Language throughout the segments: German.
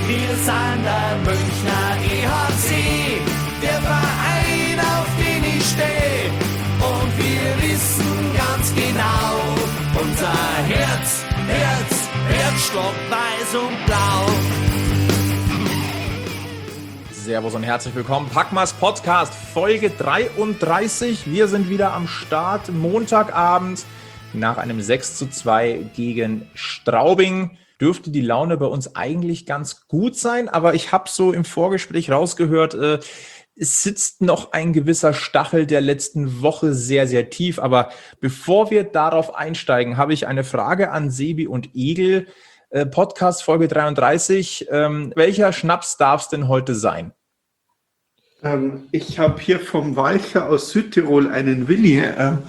Wir sind der Münchner EHC, der Verein, auf den ich stehe. Und wir wissen ganz genau, unser Herzstock weiß und blau. Servus und herzlich willkommen. Packmas Podcast, Folge 33. Wir sind wieder am Start, Montagabend. Nach einem 6:2 gegen Straubing dürfte die Laune bei uns eigentlich ganz gut sein. Aber ich habe so im Vorgespräch rausgehört, es sitzt noch ein gewisser Stachel der letzten Woche sehr, sehr tief. Aber bevor wir darauf einsteigen, habe ich eine Frage an Sebi und Egel. Podcast Folge 33. Welcher Schnaps darf es denn heute sein? Ich habe hier vom Walcher aus Südtirol einen Willi,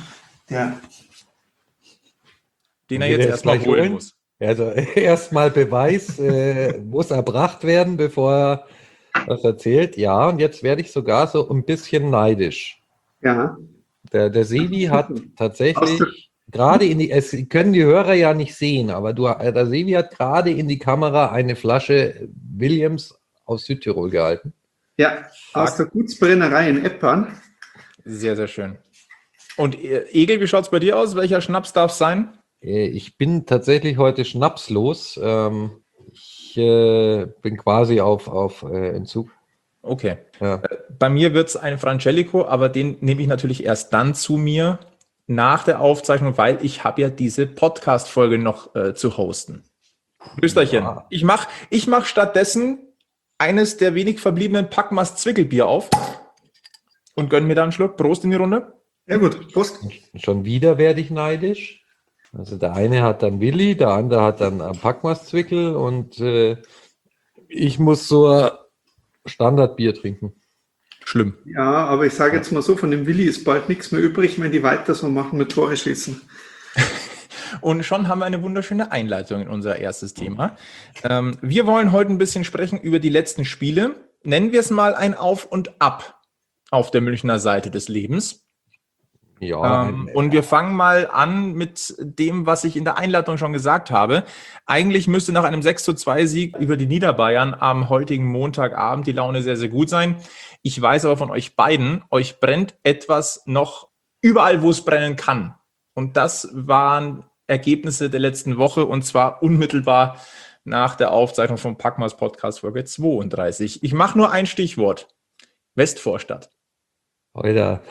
Den er jetzt erstmal holen muss. Also erstmal Beweis muss erbracht werden, bevor er was erzählt. Ja, und jetzt werde ich sogar so ein bisschen neidisch. Ja. Der Sebi hat tatsächlich gerade es können die Hörer ja nicht sehen, aber der Sebi hat gerade in die Kamera eine Flasche Williams aus Südtirol gehalten. Ja, aus der Gutsbrennerei in Eppern. Sehr, sehr schön. Und Egel, wie schaut es bei dir aus? Welcher Schnaps darf es sein? Ich bin tatsächlich heute schnapslos. Ich bin quasi auf Entzug. Okay. Ja. Bei mir wird es ein Frangelico, aber den nehme ich natürlich erst dann zu mir nach der Aufzeichnung, weil ich habe ja diese Podcast-Folge noch zu hosten. Österchen. Ja. Ich mach stattdessen eines der wenig verbliebenen Packmas Zwickelbier auf und gönne mir da einen Schluck. Prost in die Runde. Ja gut, Prost. Schon wieder werde ich neidisch. Also der eine hat dann Willi, der andere hat dann Packmas Zwickel und ich muss so ein Standardbier trinken. Schlimm. Ja, aber ich sage jetzt mal so, von dem Willi ist bald nichts mehr übrig, wenn die weiter so machen mit Tore schießen. Und schon haben wir eine wunderschöne Einleitung in unser erstes Thema. Wir wollen heute ein bisschen sprechen über die letzten Spiele. Nennen wir es mal ein Auf und Ab auf der Münchner Seite des Lebens. Ja. Und wir fangen mal an mit dem, was ich in der Einleitung schon gesagt habe. Eigentlich müsste nach einem 6:2 über die Niederbayern am heutigen Montagabend die Laune sehr, sehr gut sein. Ich weiß aber von euch beiden, euch brennt etwas noch überall, wo es brennen kann. Und das waren Ergebnisse der letzten Woche und zwar unmittelbar nach der Aufzeichnung vom Packmas Podcast Folge 32. Ich mache nur ein Stichwort. Westvorstadt. Alter.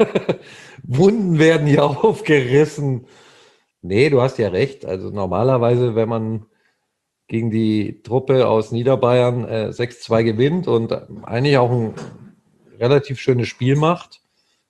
Wunden werden hier aufgerissen. Nee, du hast ja recht. Also normalerweise, wenn man gegen die Truppe aus Niederbayern 6:2 gewinnt und eigentlich auch ein relativ schönes Spiel macht,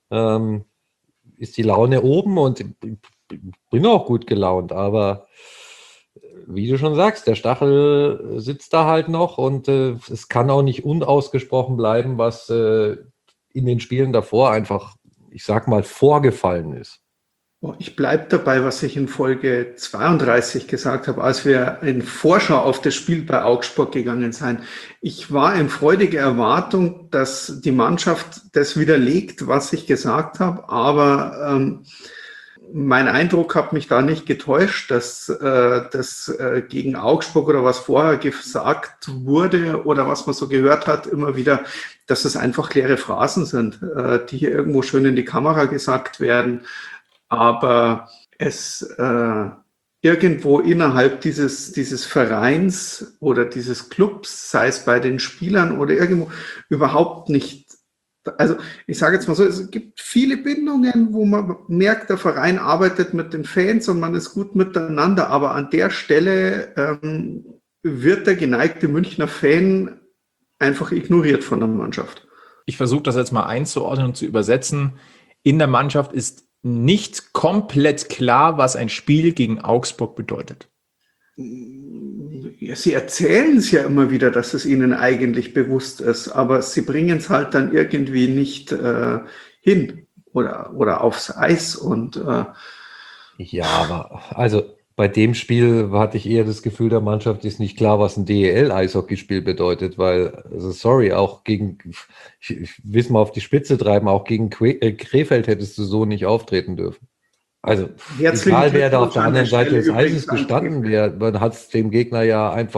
ist die Laune oben und ich bin auch gut gelaunt. Aber wie du schon sagst, der Stachel sitzt da halt noch und es kann auch nicht unausgesprochen bleiben, was in den Spielen davor einfach, ich sag mal, vorgefallen ist. Ich bleibe dabei, was ich in Folge 32 gesagt habe, als wir in Vorschau auf das Spiel bei Augsburg gegangen sind. Ich war in freudiger Erwartung, dass die Mannschaft das widerlegt, was ich gesagt habe, aber mein Eindruck hat mich da nicht getäuscht, dass das gegen Augsburg oder was vorher gesagt wurde oder was man so gehört hat, immer wieder, dass es einfach leere Phrasen sind, die hier irgendwo schön in die Kamera gesagt werden. Aber es irgendwo innerhalb dieses Vereins oder dieses Clubs, sei es bei den Spielern oder irgendwo, überhaupt nicht. Also ich sage jetzt mal so, es gibt viele Bindungen, wo man merkt, der Verein arbeitet mit den Fans und man ist gut miteinander, aber an der Stelle wird der geneigte Münchner Fan einfach ignoriert von der Mannschaft. Ich versuche das jetzt mal einzuordnen und zu übersetzen. In der Mannschaft ist nicht komplett klar, was ein Spiel gegen Augsburg bedeutet. Ja, sie erzählen es ja immer wieder, dass es ihnen eigentlich bewusst ist, aber sie bringen es halt dann irgendwie nicht hin oder aufs Eis. Und Ja, aber also bei dem Spiel hatte ich eher das Gefühl, der Mannschaft ist nicht klar, was ein DEL-Eishockeyspiel bedeutet, weil, also sorry, auch gegen, ich will es mal auf die Spitze treiben, auch gegen Krefeld hättest du so nicht auftreten dürfen. Also Herzlichen egal, wer da auf Glückwunsch der an anderen der Seite Stelle des Eises übrigens an gestanden wäre, man hat es dem Gegner ja einfach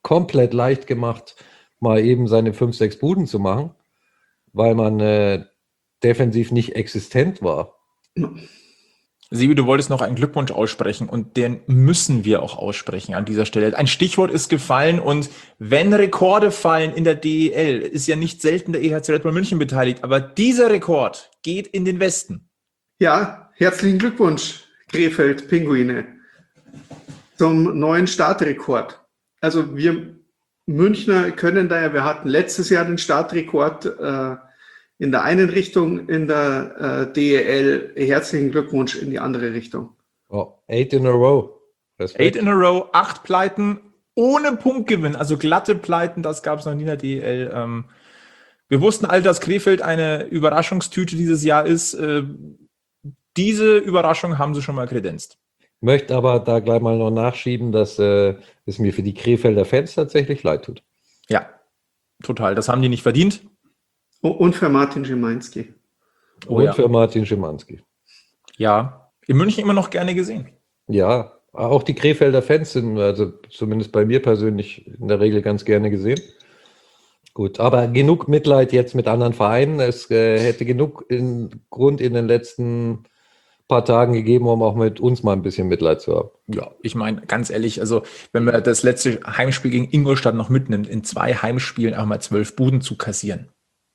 komplett leicht gemacht, mal eben seine 5, 6 Buden zu machen, weil man defensiv nicht existent war. Sibi, du wolltest noch einen Glückwunsch aussprechen und den müssen wir auch aussprechen an dieser Stelle. Ein Stichwort ist gefallen und wenn Rekorde fallen in der DEL, ist ja nicht selten der EHC Red Bull München beteiligt, aber dieser Rekord geht in den Westen. Ja, herzlichen Glückwunsch, Krefeld Pinguine, zum neuen Startrekord. Also wir Münchner können da ja, wir hatten letztes Jahr den Startrekord in der einen Richtung, in der DEL. Herzlichen Glückwunsch in die andere Richtung. Oh, 8 in a row. 8 in a row, 8 Pleiten ohne Punktgewinn, also glatte Pleiten, das gab es noch nie in der DEL. Wir wussten alle, dass Krefeld eine Überraschungstüte dieses Jahr ist. Diese Überraschung haben sie schon mal kredenzt. Möchte aber da gleich mal noch nachschieben, dass es mir für die Krefelder Fans tatsächlich leid tut. Ja, total. Das haben die nicht verdient. Und für Martin Schimanski. Und für Martin Schimanski. Ja, in München immer noch gerne gesehen. Ja, auch die Krefelder Fans sind, also zumindest bei mir persönlich, in der Regel ganz gerne gesehen. Gut, aber genug Mitleid jetzt mit anderen Vereinen. Es hätte genug Grund in den letzten paar Tagen gegeben, um auch mit uns mal ein bisschen Mitleid zu haben. Ja, ich meine, ganz ehrlich, also wenn man das letzte Heimspiel gegen Ingolstadt noch mitnimmt, in 2 Heimspielen auch mal 12 Buden zu kassieren.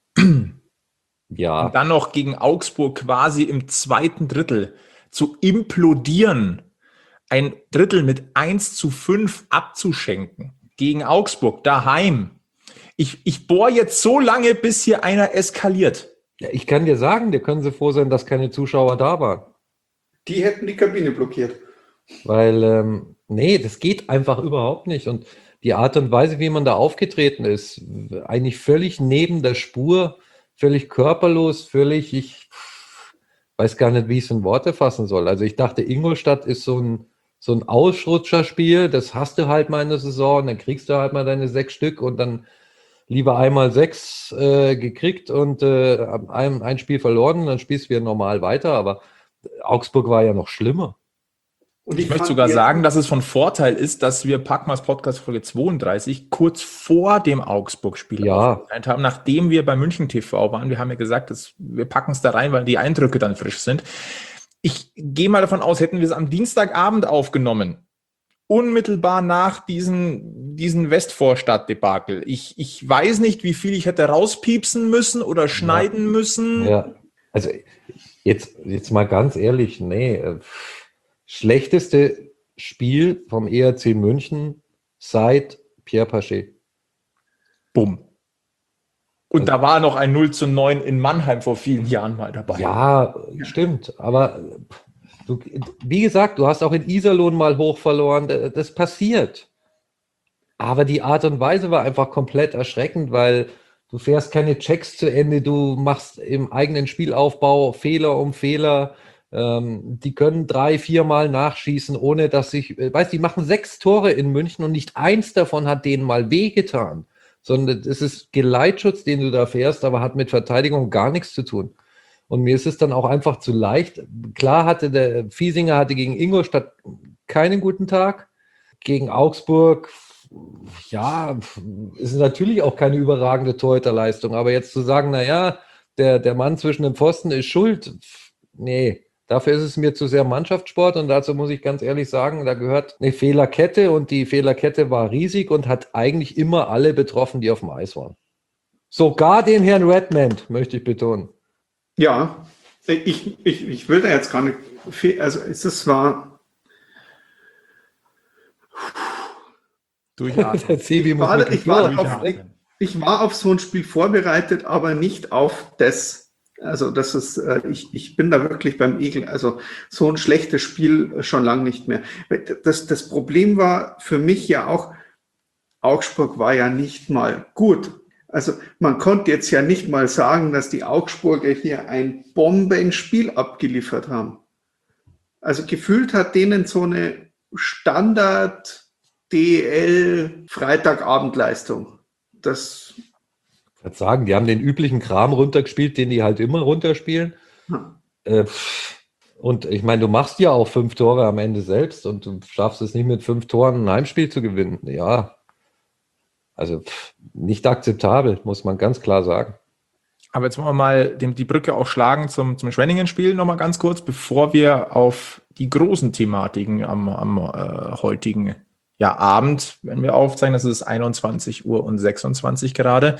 Ja. Und dann noch gegen Augsburg quasi im zweiten Drittel zu implodieren, ein Drittel mit 1:5 abzuschenken gegen Augsburg daheim. Ich bohre jetzt so lange, bis hier einer eskaliert. Ja, ich kann dir sagen, dir können sie froh sein, dass keine Zuschauer da waren. Die hätten die Kabine blockiert. Weil, nee, das geht einfach überhaupt nicht. Und die Art und Weise, wie man da aufgetreten ist, eigentlich völlig neben der Spur, völlig körperlos, völlig, ich weiß gar nicht, wie ich es in Worte fassen soll. Also ich dachte, Ingolstadt ist so ein Ausrutscherspiel, das hast du halt mal in der Saison, dann kriegst du halt mal deine 6 Stück und dann lieber einmal 6 gekriegt und ein Spiel verloren, dann spielst du wieder normal weiter, aber Augsburg war ja noch schlimmer. Und Ich möchte sogar sagen, dass es von Vorteil ist, dass wir Packmas Podcast Folge 32 kurz vor dem Augsburg-Spiel aufgezeichnet haben, nachdem wir bei München TV waren. Wir haben ja gesagt, wir packen es da rein, weil die Eindrücke dann frisch sind. Ich gehe mal davon aus, hätten wir es am Dienstagabend aufgenommen, unmittelbar nach diesen Westvorstadt-Debakel. Ich weiß nicht, wie viel ich hätte rauspiepsen müssen oder schneiden müssen. Ja, also jetzt mal ganz ehrlich, nee, schlechteste Spiel vom ERC München seit Pierre Paget. Bumm. Und da war noch ein 0:9 in Mannheim vor vielen Jahren mal dabei. Ja, stimmt. Aber wie gesagt, du hast auch in Iserlohn mal hoch verloren. Das passiert. Aber die Art und Weise war einfach komplett erschreckend, weil du fährst keine Checks zu Ende. Du machst im eigenen Spielaufbau Fehler um Fehler. Die können 3, 4 Mal nachschießen, ohne dass die machen 6 Tore in München und nicht eins davon hat denen mal wehgetan. Sondern es ist Geleitschutz, den du da fährst, aber hat mit Verteidigung gar nichts zu tun. Und mir ist es dann auch einfach zu leicht. Klar der Fiesinger gegen Ingolstadt keinen guten Tag. Gegen Augsburg, ja, ist natürlich auch keine überragende Torhüterleistung. Aber jetzt zu sagen, naja, der Mann zwischen den Pfosten ist schuld, nee. Dafür ist es mir zu sehr Mannschaftssport und dazu muss ich ganz ehrlich sagen, da gehört eine Fehlerkette und die Fehlerkette war riesig und hat eigentlich immer alle betroffen, die auf dem Eis waren. Sogar den Herrn Redmond, möchte ich betonen. Ja, ich will da jetzt gar nicht, also es war... Durchatmen. Ich war auf so ein Spiel vorbereitet, aber nicht auf das. Also das ist, ich bin da wirklich beim Ekel. Also so ein schlechtes Spiel schon lange nicht mehr. Das Problem war für mich ja auch, Augsburg war ja nicht mal gut. Also man konnte jetzt ja nicht mal sagen, dass die Augsburger hier ein Bombenspiel abgeliefert haben. Also gefühlt hat denen so eine Standard-DL-Freitagabendleistung. Das... Ich würde sagen, die haben den üblichen Kram runtergespielt, den die halt immer runterspielen. Und ich meine, du machst ja auch 5 Tore am Ende selbst und du schaffst es nicht mit 5 Toren ein Heimspiel zu gewinnen. Ja, Also nicht akzeptabel, muss man ganz klar sagen. Aber jetzt wollen wir mal die Brücke auch schlagen zum Schwenningen-Spiel nochmal ganz kurz, bevor wir auf die großen Thematiken am heutigen Abend, wenn wir aufzeichnen, das ist 21 Uhr und 26 gerade.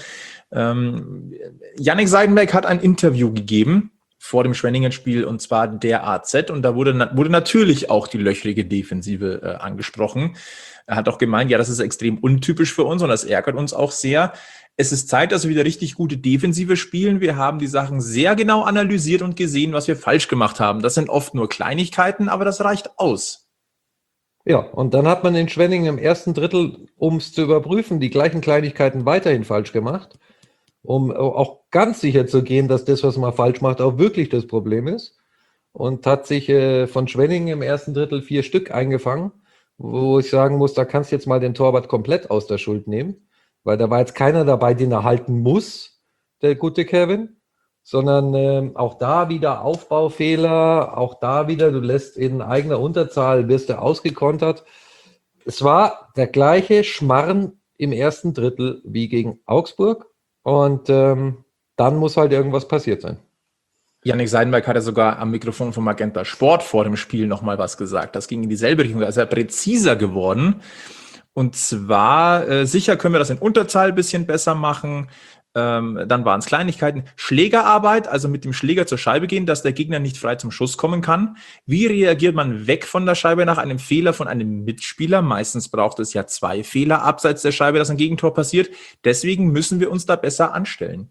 Jannik Seidenberg hat ein Interview gegeben vor dem Schwenningen-Spiel, und zwar der AZ, und da wurde natürlich auch die löchrige Defensive angesprochen. Er hat auch gemeint, ja, das ist extrem untypisch für uns und das ärgert uns auch sehr. Es ist Zeit, dass wir wieder richtig gute Defensive spielen. Wir haben die Sachen sehr genau analysiert und gesehen, was wir falsch gemacht haben. Das sind oft nur Kleinigkeiten, aber das reicht aus. Ja, und dann hat man in Schwenningen im ersten Drittel, um es zu überprüfen, die gleichen Kleinigkeiten weiterhin falsch gemacht, um auch ganz sicher zu gehen, dass das, was man falsch macht, auch wirklich das Problem ist. Und hat sich von Schwenningen im ersten Drittel 4 Stück eingefangen, wo ich sagen muss, da kannst du jetzt mal den Torwart komplett aus der Schuld nehmen, weil da war jetzt keiner dabei, den er halten muss, der gute Kevin, sondern auch da wieder Aufbaufehler, auch da wieder, du lässt in eigener Unterzahl, wirst du ausgekontert. Es war der gleiche Schmarrn im ersten Drittel wie gegen Augsburg, und dann muss halt irgendwas passiert sein. Jannik Seidenberg hat ja sogar am Mikrofon von Magenta Sport vor dem Spiel nochmal was gesagt. Das ging in dieselbe Richtung, da ist er präziser geworden. Und zwar, sicher können wir das in Unterzahl ein bisschen besser machen. Dann waren es Kleinigkeiten. Schlägerarbeit, also mit dem Schläger zur Scheibe gehen, dass der Gegner nicht frei zum Schuss kommen kann. Wie reagiert man weg von der Scheibe nach einem Fehler von einem Mitspieler? Meistens braucht es ja 2 Fehler abseits der Scheibe, dass ein Gegentor passiert. Deswegen müssen wir uns da besser anstellen.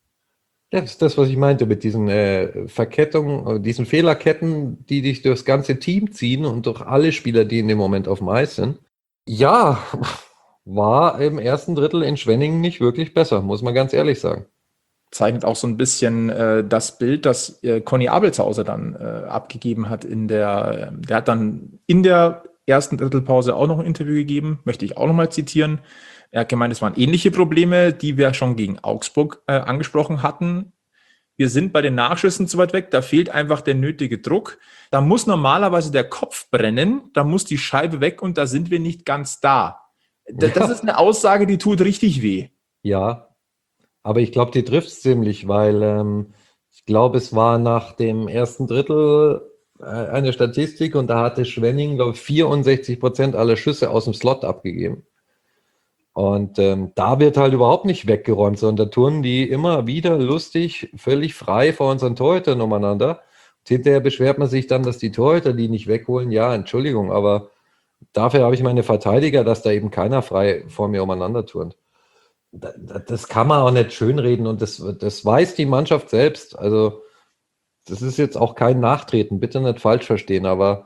Das ist das, was ich meinte mit diesen Verkettungen, diesen Fehlerketten, die dich durchs ganze Team ziehen und durch alle Spieler, die in dem Moment auf dem Eis sind. Ja, war im ersten Drittel in Schwenningen nicht wirklich besser, muss man ganz ehrlich sagen. Zeichnet auch so ein bisschen das Bild, das Conny Abelshauser dann abgegeben hat. Der hat dann in der ersten Drittelpause auch noch ein Interview gegeben, möchte ich auch nochmal zitieren. Er hat gemeint, es waren ähnliche Probleme, die wir schon gegen Augsburg angesprochen hatten. Wir sind bei den Nachschüssen zu weit weg, da fehlt einfach der nötige Druck. Da muss normalerweise der Kopf brennen, da muss die Scheibe weg und da sind wir nicht ganz da. Das ist eine Aussage, die tut richtig weh. Ja, aber ich glaube, die trifft es ziemlich, weil ich glaube, es war nach dem ersten Drittel eine Statistik, und da hatte Schwenningen, glaube ich, 64% aller Schüsse aus dem Slot abgegeben. Und da wird halt überhaupt nicht weggeräumt, sondern da turnen die immer wieder lustig, völlig frei vor unseren Torhütern umeinander. Und hinterher beschwert man sich dann, dass die Torhüter die nicht wegholen. Ja, Entschuldigung, aber dafür habe ich meine Verteidiger, dass da eben keiner frei vor mir umeinander turnt. Das kann man auch nicht schönreden, und das weiß die Mannschaft selbst. Also das ist jetzt auch kein Nachtreten, bitte nicht falsch verstehen, aber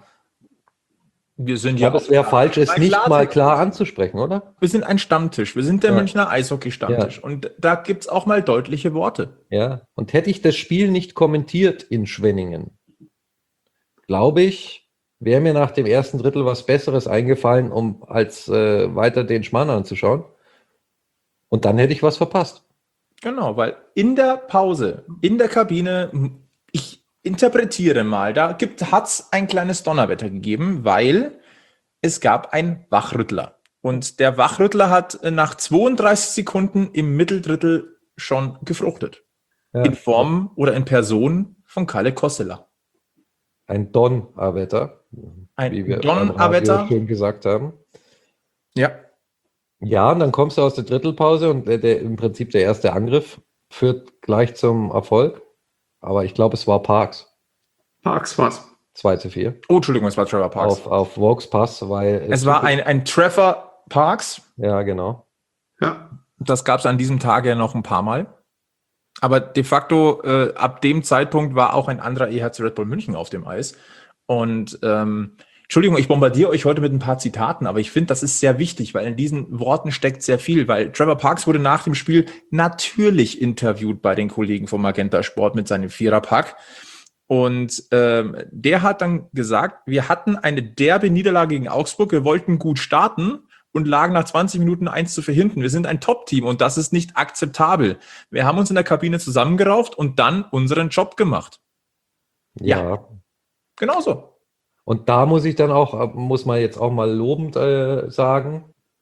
wir sind ja, es wäre falsch, es nicht mal klar anzusprechen, oder? Wir sind ein Stammtisch, wir sind der Münchner Eishockey-Stammtisch, und da gibt es auch mal deutliche Worte. Ja, und hätte ich das Spiel nicht kommentiert in Schwenningen, glaube ich, wäre mir nach dem ersten Drittel was Besseres eingefallen, um als weiter den Schmarrn anzuschauen. Und dann hätte ich was verpasst. Genau, weil in der Pause, in der Kabine, ich interpretiere mal, hat es ein kleines Donnerwetter gegeben, weil es gab einen Wachrüttler. Und der Wachrüttler hat nach 32 Sekunden im Mitteldrittel schon gefruchtet. Ja. In Form oder in Person von Kalle Kossela. Ein Donnerwetter, wie wir Donnerwetter schön gesagt haben. Ja. Ja, und dann kommst du aus der Drittelpause, und im Prinzip der erste Angriff führt gleich zum Erfolg. Aber ich glaube, es war Parks. Parks war's. 2:4. Oh, Entschuldigung, es war Trevor Parks. Auf Vokes Pass, weil es war ein Trevor Parks. Ja, genau. Ja. Das gab es an diesem Tag ja noch ein paar Mal. Aber de facto, ab dem Zeitpunkt war auch ein anderer EHC Red Bull München auf dem Eis. Und Entschuldigung, ich bombardiere euch heute mit ein paar Zitaten, aber ich finde, das ist sehr wichtig, weil in diesen Worten steckt sehr viel, weil Trevor Parks wurde nach dem Spiel natürlich interviewt bei den Kollegen vom Magenta Sport mit seinem Viererpack. Und der hat dann gesagt, wir hatten eine derbe Niederlage gegen Augsburg, wir wollten gut starten und lagen nach 20 Minuten 1:4 hinten. Wir sind ein Top-Team und das ist nicht akzeptabel. Wir haben uns in der Kabine zusammengerauft und dann unseren Job gemacht. Ja. Genauso. Und da muss man jetzt auch mal lobend sagen,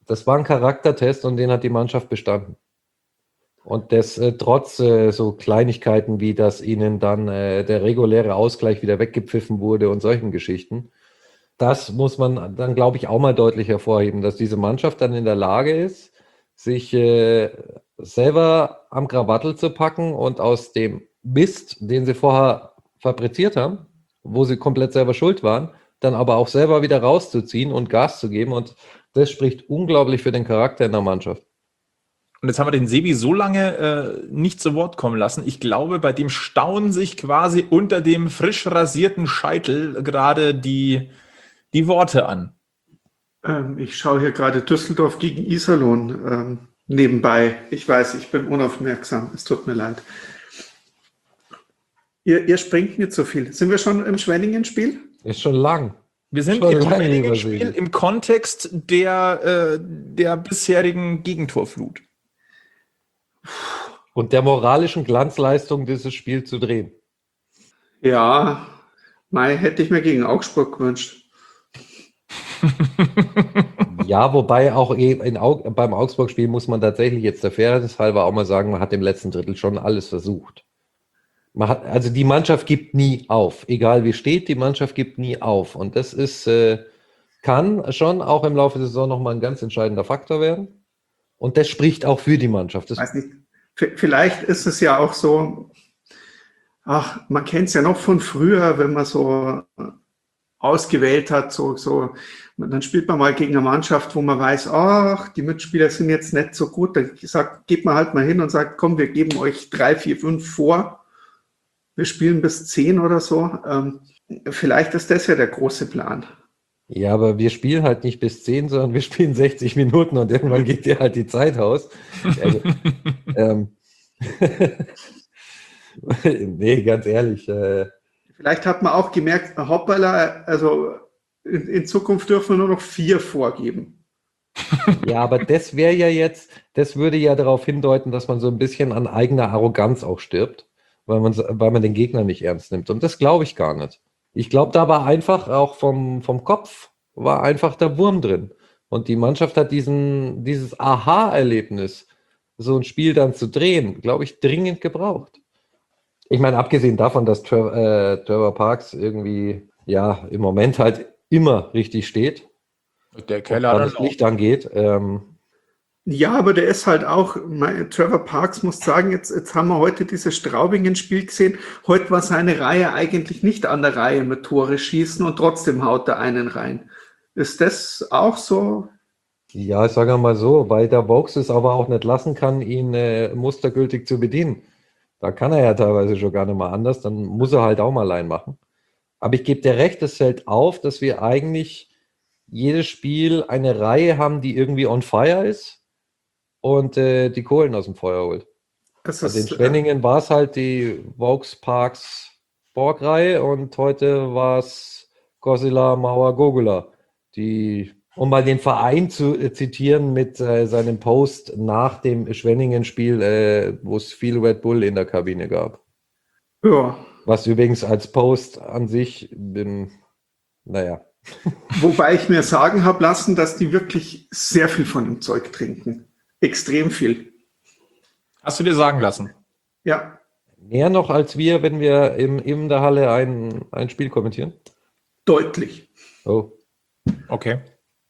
das war ein Charaktertest und den hat die Mannschaft bestanden. Und das trotz so Kleinigkeiten wie, dass ihnen dann der reguläre Ausgleich wieder weggepfiffen wurde und solchen Geschichten. Das muss man dann, glaube ich, auch mal deutlich hervorheben, dass diese Mannschaft dann in der Lage ist, sich selber am Krawattel zu packen und aus dem Mist, den sie vorher fabriziert haben, wo sie komplett selber schuld waren, dann aber auch selber wieder rauszuziehen und Gas zu geben. Und das spricht unglaublich für den Charakter in der Mannschaft. Und jetzt haben wir den Sebi so lange nicht zu Wort kommen lassen. Ich glaube, bei dem stauen sich quasi unter dem frisch rasierten Scheitel gerade die Worte an. Ich schaue hier gerade Düsseldorf gegen Iserlohn nebenbei. Ich weiß, ich bin unaufmerksam. Es tut mir leid. Ihr springt nicht so viel. Sind wir schon im Schwenningen-Spiel? Ist schon lang. Wir sind Schon im lange Schwenningen-Spiel übersehen. im Kontext der bisherigen Gegentorflut. Und der moralischen Glanzleistung dieses Spiel zu drehen. Ja, Mai hätte ich mir gegen Augsburg gewünscht. Ja, wobei auch beim Augsburg-Spiel muss man tatsächlich jetzt der Fairness halber auch mal sagen, man hat im letzten Drittel schon alles versucht. Also die Mannschaft gibt nie auf. Egal wie steht, die Mannschaft gibt nie auf. Und das kann schon auch im Laufe der Saison nochmal ein ganz entscheidender Faktor werden. Und das spricht auch für die Mannschaft. Weiß nicht. Vielleicht ist es ja auch so, man kennt es ja noch von früher, wenn man so ausgewählt hat, dann spielt man mal gegen eine Mannschaft, wo man weiß, die Mitspieler sind jetzt nicht so gut, dann geht man halt mal hin und sagt, komm, wir geben euch 3, 4, 5 vor, wir spielen bis 10 oder so. Vielleicht ist das ja der große Plan. Ja, aber wir spielen halt nicht bis 10, sondern wir spielen 60 Minuten und irgendwann geht dir halt die Zeit aus. Also, nee, ganz ehrlich. Vielleicht hat man auch gemerkt, hoppala, also in Zukunft dürfen wir nur noch 4 vorgeben. Ja, aber das wäre ja jetzt, das würde ja darauf hindeuten, dass man so ein bisschen an eigener Arroganz auch stirbt, weil man den Gegner nicht ernst nimmt. Und das glaube ich gar nicht. Ich glaube, da war einfach auch vom Kopf war einfach der Wurm drin. Und die Mannschaft hat dieses Aha-Erlebnis, so ein Spiel dann zu drehen, glaube ich, dringend gebraucht. Ich meine, abgesehen davon, dass Trevor Parks irgendwie, ja, im Moment halt immer richtig steht. Der Keller was das Licht angeht. Ja, aber der ist halt auch, Trevor Parks muss sagen, jetzt haben wir heute dieses Straubingen-Spiel gesehen. Heute war seine Reihe eigentlich nicht an der Reihe mit Tore schießen und trotzdem haut er einen rein. Ist das auch so? Ja, ich sage mal so, weil der Vokes es aber auch nicht lassen kann, ihn mustergültig zu bedienen. Da kann er ja teilweise schon gar nicht mal anders, dann muss er halt auch mal allein machen. Aber ich gebe dir recht, es fällt auf, dass wir eigentlich jedes Spiel eine Reihe haben, die irgendwie on fire ist und die Kohlen aus dem Feuer holt. Also in Schwenningen war es halt die Vokes Parks Borg-Reihe und heute war es Gossila Mauer Gogula, um mal den Verein zu zitieren mit seinem Post nach dem Schwenningen-Spiel, wo es viel Red Bull in der Kabine gab. Ja. Was übrigens als Post an sich, naja. Wobei ich mir sagen habe lassen, dass die wirklich sehr viel von dem Zeug trinken. Extrem viel. Hast du dir sagen lassen? Ja. Mehr noch als wir, wenn wir in der Halle ein Spiel kommentieren? Deutlich. Oh. Okay.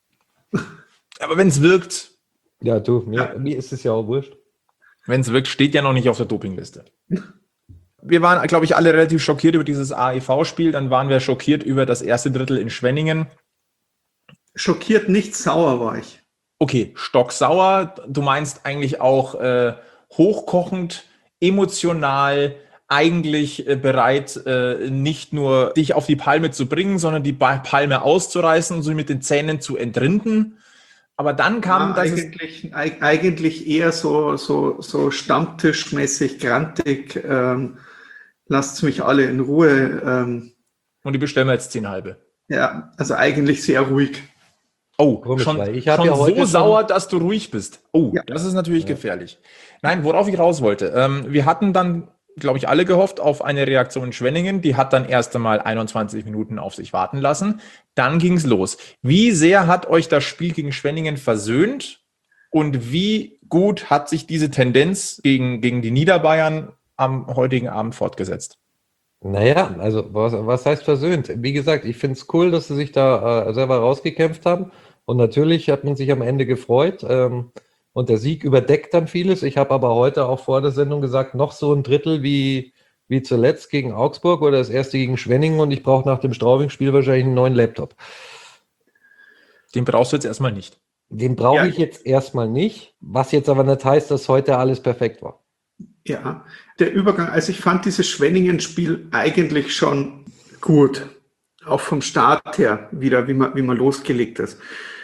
Aber wenn es wirkt. Ja, mir ist es ja auch wurscht. Wenn es wirkt, steht ja noch nicht auf der Dopingliste. Wir waren, glaube ich, alle relativ schockiert über dieses AEV-Spiel. Dann waren wir schockiert über das erste Drittel in Schwenningen. Schockiert, nicht sauer war ich. Okay, stocksauer. Du meinst eigentlich auch hochkochend, emotional, eigentlich bereit, nicht nur dich auf die Palme zu bringen, sondern die Palme auszureißen und so mit den Zähnen zu entrinden. Aber dann kam eigentlich eher so stammtischmäßig grantig. Lasst mich alle in Ruhe. Und die bestellen wir jetzt 10 halbe. Ja, also eigentlich sehr ruhig. Oh, komisch, schon ja so sauer, dass du ruhig bist. Oh, ja. Das ist natürlich gefährlich. Nein, worauf ich raus wollte. Wir hatten dann glaube ich, alle gehofft auf eine Reaktion in Schwenningen. Die hat dann erst einmal 21 Minuten auf sich warten lassen. Dann ging es los. Wie sehr hat euch das Spiel gegen Schwenningen versöhnt und wie gut hat sich diese Tendenz gegen die Niederbayern am heutigen Abend fortgesetzt? Naja, also was heißt versöhnt? Wie gesagt, ich finde es cool, dass sie sich da selber rausgekämpft haben. Und natürlich hat man sich am Ende gefreut. Und der Sieg überdeckt dann vieles. Ich habe aber heute auch vor der Sendung gesagt, noch so ein Drittel wie zuletzt gegen Augsburg oder das erste gegen Schwenningen. Und ich brauche nach dem Straubing-Spiel wahrscheinlich einen neuen Laptop. Den brauchst du jetzt erstmal nicht. Den brauche ich jetzt erstmal nicht. Was jetzt aber nicht heißt, dass heute alles perfekt war. Ja, der Übergang, also ich fand dieses Schwenningen-Spiel eigentlich schon gut. Auch vom Start her wieder, wie man losgelegt ist.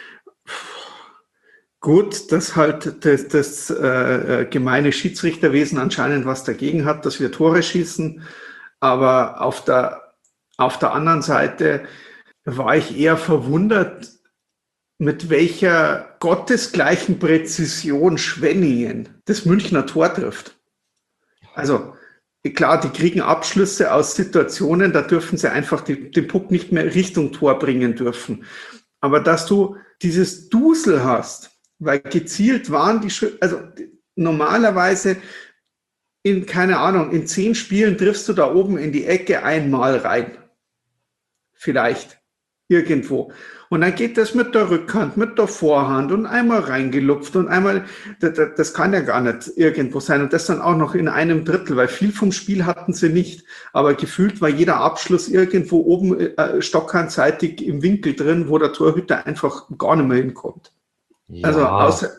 Gut, dass halt das gemeine Schiedsrichterwesen anscheinend was dagegen hat, dass wir Tore schießen. Aber auf der anderen Seite war ich eher verwundert, mit welcher gottesgleichen Präzision Schwenningen das Münchner Tor trifft. Also klar, die kriegen Abschlüsse aus Situationen, da dürfen sie einfach den Puck nicht mehr Richtung Tor bringen dürfen. Aber dass du dieses Dusel hast, weil gezielt waren also normalerweise keine Ahnung, in 10 Spielen triffst du da oben in die Ecke einmal rein. Vielleicht. Irgendwo. Und dann geht das mit der Rückhand, mit der Vorhand und einmal reingelupft und einmal, das kann ja gar nicht irgendwo sein. Und das dann auch noch in einem Drittel, weil viel vom Spiel hatten sie nicht. Aber gefühlt war jeder Abschluss irgendwo oben stockhandseitig im Winkel drin, wo der Torhüter einfach gar nicht mehr hinkommt. Ja, Also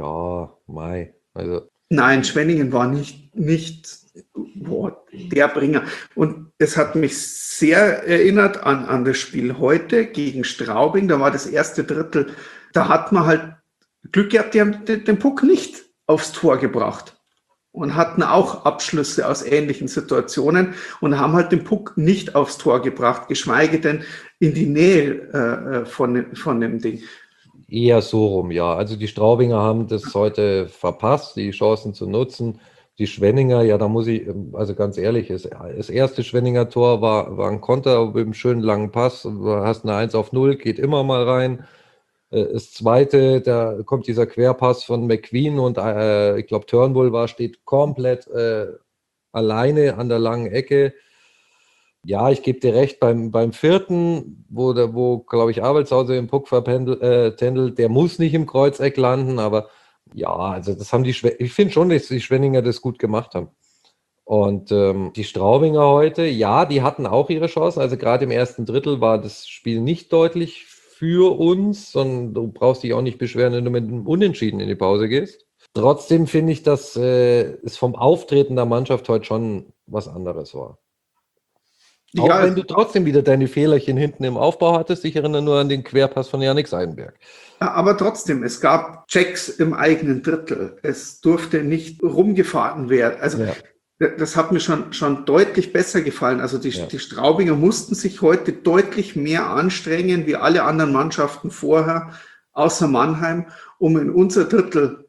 Nein, Schwenningen war nicht der Bringer. Und es hat mich sehr erinnert an das Spiel heute gegen Straubing. Da war das erste Drittel, da hat man halt Glück gehabt, die haben den Puck nicht aufs Tor gebracht und hatten auch Abschlüsse aus ähnlichen Situationen und haben halt den Puck nicht aufs Tor gebracht, geschweige denn in die Nähe von dem Ding. Eher so rum, ja. Also die Straubinger haben das heute verpasst, die Chancen zu nutzen. Die Schwenninger, ja, da muss ich, also ganz ehrlich, das erste Schwenninger Tor war ein Konter mit einem schönen langen Pass. Du hast eine 1-0, geht immer mal rein. Das zweite, da kommt dieser Querpass von McQueen und ich glaube Turnbull steht komplett alleine an der langen Ecke. Ja, ich gebe dir recht, beim vierten, wo glaube ich, Abelshauser im Puck vertändelt, der muss nicht im Kreuzeck landen, aber ja, also das haben ich finde schon, dass die Schwenninger das gut gemacht haben. Und die Straubinger heute, ja, die hatten auch ihre Chancen. Also gerade im ersten Drittel war das Spiel nicht deutlich für uns, sondern du brauchst dich auch nicht beschweren, wenn du mit einem Unentschieden in die Pause gehst. Trotzdem finde ich, dass es vom Auftreten der Mannschaft heute schon was anderes war. Auch wenn du trotzdem wieder deine Fehlerchen hinten im Aufbau hattest. Ich erinnere nur an den Querpass von Jannik Seidenberg. Aber trotzdem, es gab Checks im eigenen Drittel. Es durfte nicht rumgefahren werden. Also das hat mir schon deutlich besser gefallen. Also die Straubinger mussten sich heute deutlich mehr anstrengen wie alle anderen Mannschaften vorher, außer Mannheim, um in unserem Drittel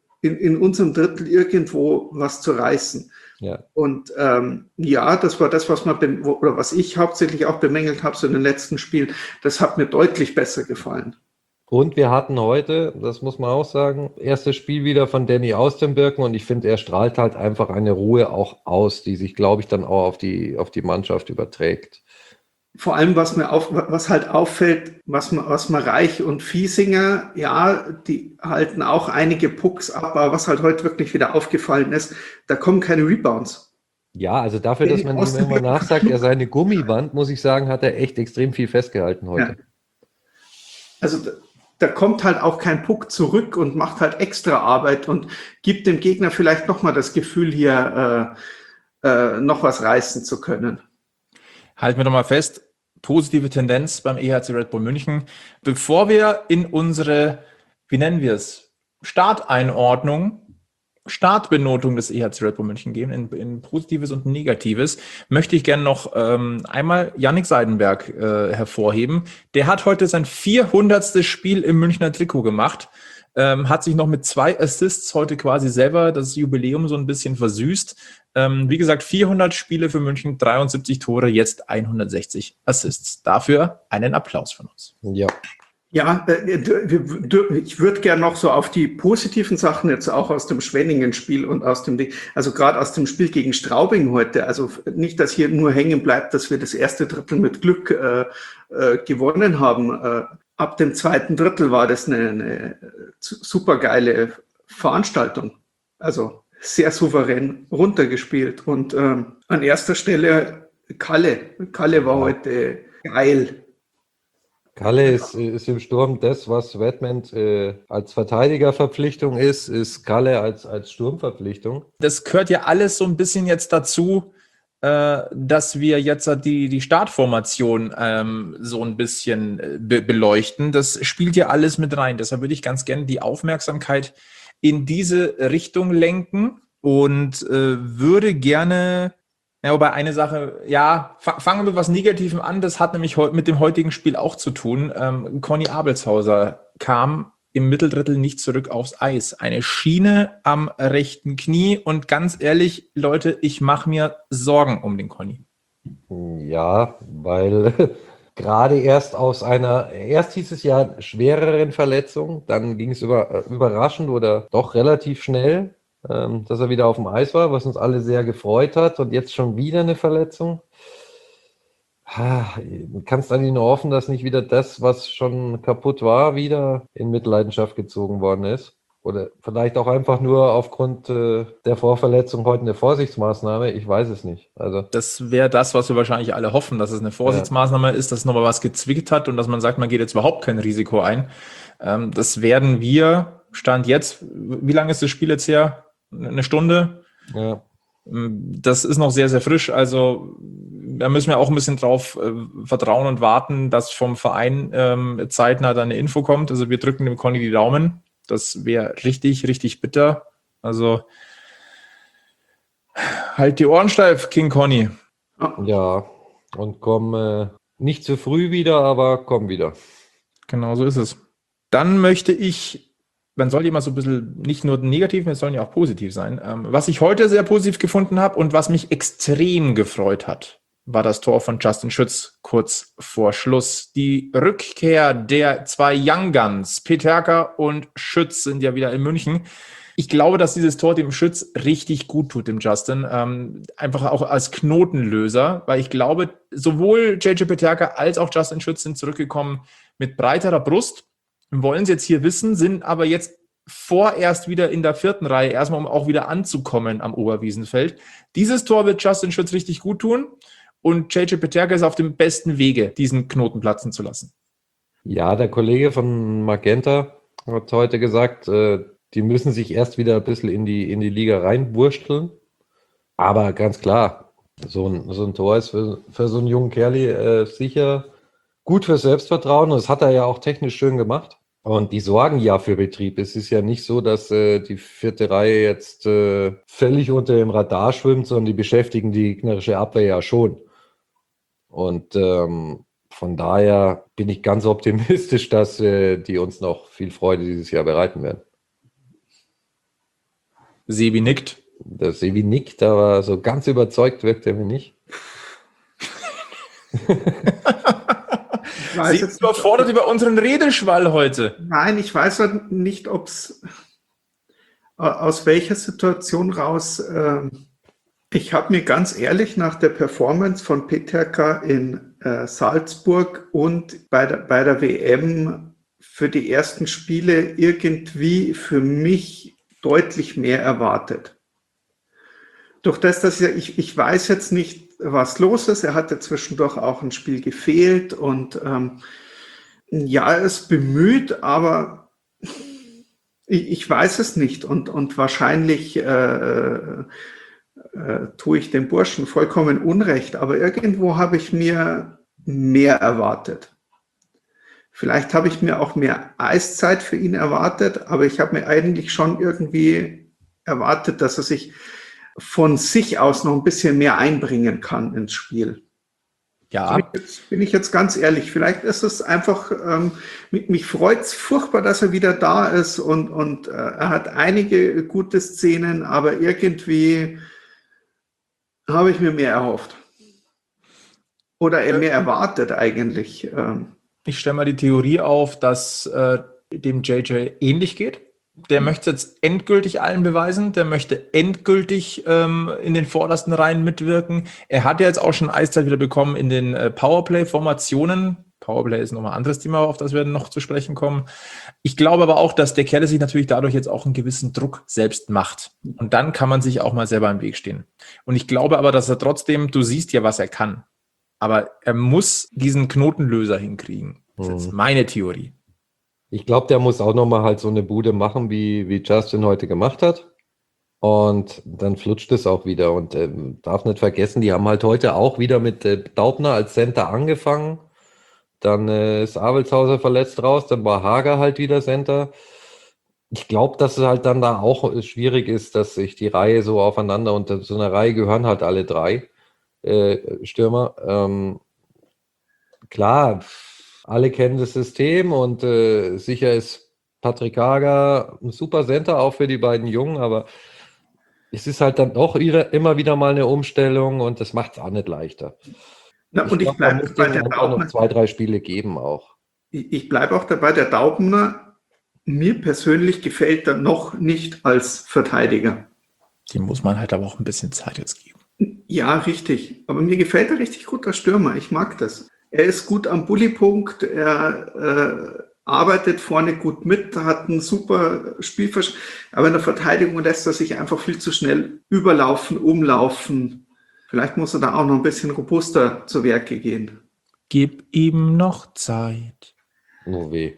irgendwo was zu reißen. Ja. Und das war das, was ich hauptsächlich auch bemängelt habe so in den letzten Spielen. Das hat mir deutlich besser gefallen. Und wir hatten heute, das muss man auch sagen, erstes Spiel wieder von Danny Austenbirken und ich finde, er strahlt halt einfach eine Ruhe auch aus, die sich, glaube ich, dann auch auf die Mannschaft überträgt. Vor allem, was halt auffällt, was man Reich und Fiesinger, ja, die halten auch einige Pucks ab, aber was halt heute wirklich wieder aufgefallen ist, da kommen keine Rebounds. Ja, also dafür, dass man ihm immer nachsagt, er sei eine Gummiband, muss ich sagen, hat er echt extrem viel festgehalten heute. Ja. Also da kommt halt auch kein Puck zurück und macht halt extra Arbeit und gibt dem Gegner vielleicht nochmal das Gefühl, hier noch was reißen zu können. Halten wir doch mal fest, positive Tendenz beim EHC Red Bull München. Bevor wir in unsere, wie nennen wir es, Startbenotung des EHC Red Bull München gehen, in Positives und Negatives, möchte ich gerne noch einmal Jannik Seidenberg hervorheben. Der hat heute sein 400. Spiel im Münchner Trikot gemacht. hat sich noch mit 2 Assists heute quasi selber das Jubiläum so ein bisschen versüßt. Wie gesagt, 400 Spiele für München, 73 Tore, jetzt 160 Assists. Dafür einen Applaus von uns. Ja. Ja, ich würde gerne noch so auf die positiven Sachen jetzt auch aus dem Schwenningen-Spiel und aus dem, also gerade aus dem Spiel gegen Straubing heute, also nicht, dass hier nur hängen bleibt, dass wir das erste Drittel mit Glück gewonnen haben. Ab dem zweiten Drittel war das eine super geile Veranstaltung. Also sehr souverän runtergespielt und an erster Stelle Kalle. Kalle war heute geil. Kalle ist im Sturm das, was Redmond als Verteidigerverpflichtung ist Kalle als Sturmverpflichtung. Das gehört ja alles so ein bisschen jetzt dazu, dass wir jetzt die Startformation so ein bisschen beleuchten. Das spielt ja alles mit rein. Deshalb würde ich ganz gerne die Aufmerksamkeit in diese Richtung lenken und würde gerne... Ja, wobei eine Sache, ja, fangen wir mit was Negativem an, das hat nämlich mit dem heutigen Spiel auch zu tun. Conny Abelshauser kam im Mitteldrittel nicht zurück aufs Eis. Eine Schiene am rechten Knie und ganz ehrlich, Leute, ich mache mir Sorgen um den Conny. Ja, weil gerade erst hieß es ja schwereren Verletzung, dann ging es überraschend oder doch relativ schnell, dass er wieder auf dem Eis war, was uns alle sehr gefreut hat und jetzt schon wieder eine Verletzung. Du kannst eigentlich nur hoffen, dass nicht wieder das, was schon kaputt war, wieder in Mitleidenschaft gezogen worden ist. Oder vielleicht auch einfach nur aufgrund der Vorverletzung heute eine Vorsichtsmaßnahme. Ich weiß es nicht. Also das wäre das, was wir wahrscheinlich alle hoffen, dass es eine Vorsichtsmaßnahme ist, dass nochmal was gezwickt hat und dass man sagt, man geht jetzt überhaupt kein Risiko ein. Das werden wir, Stand jetzt, wie lange ist das Spiel jetzt her? Eine Stunde? Ja. Das ist noch sehr, sehr frisch. Also da müssen wir auch ein bisschen drauf vertrauen und warten, dass vom Verein zeitnah dann eine Info kommt. Also wir drücken dem Conny die Daumen. Das wäre richtig, richtig bitter. Also halt die Ohren steif, King Conny. Ja, und komm nicht zu früh wieder, aber komm wieder. Genau so ist es. Dann möchte ich... Man soll ja immer so ein bisschen nicht nur negativ, es sollen ja auch positiv sein. Was ich heute sehr positiv gefunden habe und was mich extrem gefreut hat, war das Tor von Justin Schütz kurz vor Schluss. Die Rückkehr der 2 Young Guns, Peterka und Schütz, sind ja wieder in München. Ich glaube, dass dieses Tor dem Schütz richtig gut tut, dem Justin. Einfach auch als Knotenlöser, weil ich glaube, sowohl JJ Peterka als auch Justin Schütz sind zurückgekommen mit breiterer Brust. Wollen sie jetzt hier wissen, sind aber jetzt vorerst wieder in der 4. Reihe, erstmal um auch wieder anzukommen am Oberwiesenfeld. Dieses Tor wird Justin Schütz richtig gut tun und JJ Peterka ist auf dem besten Wege, diesen Knoten platzen zu lassen. Ja, der Kollege von Magenta hat heute gesagt, die müssen sich erst wieder ein bisschen in die Liga reinwursteln. Aber ganz klar, so ein Tor ist für so einen jungen Kerli sicher gut für Selbstvertrauen. Und das hat er ja auch technisch schön gemacht. Und die sorgen ja für Betrieb. Es ist ja nicht so, dass die 4. Reihe jetzt völlig unter dem Radar schwimmt, sondern die beschäftigen die gegnerische Abwehr ja schon. Und von daher bin ich ganz optimistisch, dass die uns noch viel Freude dieses Jahr bereiten werden. Sebi nickt. Der Sebi nickt, aber so ganz überzeugt wirkt er mir nicht. Sie ist überfordert über unseren Redeschwall heute. Nein, ich weiß nicht, ob es aus welcher Situation raus. Ich habe mir ganz ehrlich nach der Performance von Peterka in Salzburg und bei der WM für die ersten Spiele irgendwie für mich deutlich mehr erwartet. Durch das, dass ich weiß jetzt nicht, was los ist. Er hatte zwischendurch auch ein Spiel gefehlt und ja, er ist bemüht, aber ich weiß es nicht und wahrscheinlich tue ich dem Burschen vollkommen Unrecht, aber irgendwo habe ich mir mehr erwartet. Vielleicht habe ich mir auch mehr Eiszeit für ihn erwartet, aber ich habe mir eigentlich schon irgendwie erwartet, dass er sich von sich aus noch ein bisschen mehr einbringen kann ins Spiel. Ja. Bin ich jetzt ganz ehrlich, vielleicht ist es einfach, mich freut es furchtbar, dass er wieder da ist und er hat einige gute Szenen, aber irgendwie habe ich mir mehr erhofft. Oder mehr erwartet eigentlich. Ich stelle mal die Theorie auf, dass dem JJ ähnlich geht. Der möchte jetzt endgültig allen beweisen. Der möchte endgültig in den vordersten Reihen mitwirken. Er hat ja jetzt auch schon Eiszeit wieder bekommen in den Powerplay-Formationen. Powerplay ist nochmal ein anderes Thema, auf das wir noch zu sprechen kommen. Ich glaube aber auch, dass der Kerl sich natürlich dadurch jetzt auch einen gewissen Druck selbst macht. Und dann kann man sich auch mal selber im Weg stehen. Und ich glaube aber, dass er trotzdem, du siehst ja, was er kann. Aber er muss diesen Knotenlöser hinkriegen. Das ist jetzt meine Theorie. Ich glaube, der muss auch nochmal halt so eine Bude machen, wie Justin heute gemacht hat. Und dann flutscht es auch wieder. Und darf nicht vergessen, die haben halt heute auch wieder mit Daubner als Center angefangen. Dann ist Abelshauser verletzt raus. Dann war Hager halt wieder Center. Ich glaube, dass es halt dann da auch schwierig ist, dass sich die Reihe so aufeinander, und zu einer Reihe gehören halt alle drei Stürmer. Klar, alle kennen das System und sicher ist Patrick Hager ein super Center, auch für die beiden Jungen, aber es ist halt dann doch immer wieder mal eine Umstellung und das macht es auch nicht leichter. Na, und ich bleibe bei der Daubner Daubner. noch 2-3 Spiele geben auch. Ich bleibe auch dabei, der Daubner, mir persönlich gefällt er noch nicht als Verteidiger. Dem muss man halt aber auch ein bisschen Zeit jetzt geben. Ja, richtig. Aber mir gefällt er richtig gut als Stürmer. Ich mag das. Er ist gut am Bullypunkt. Er arbeitet vorne gut mit, hat ein super Spielverständnis. Aber in der Verteidigung lässt er sich einfach viel zu schnell überlaufen, umlaufen. Vielleicht muss er da auch noch ein bisschen robuster zu Werke gehen. Gib ihm noch Zeit. Oh weh.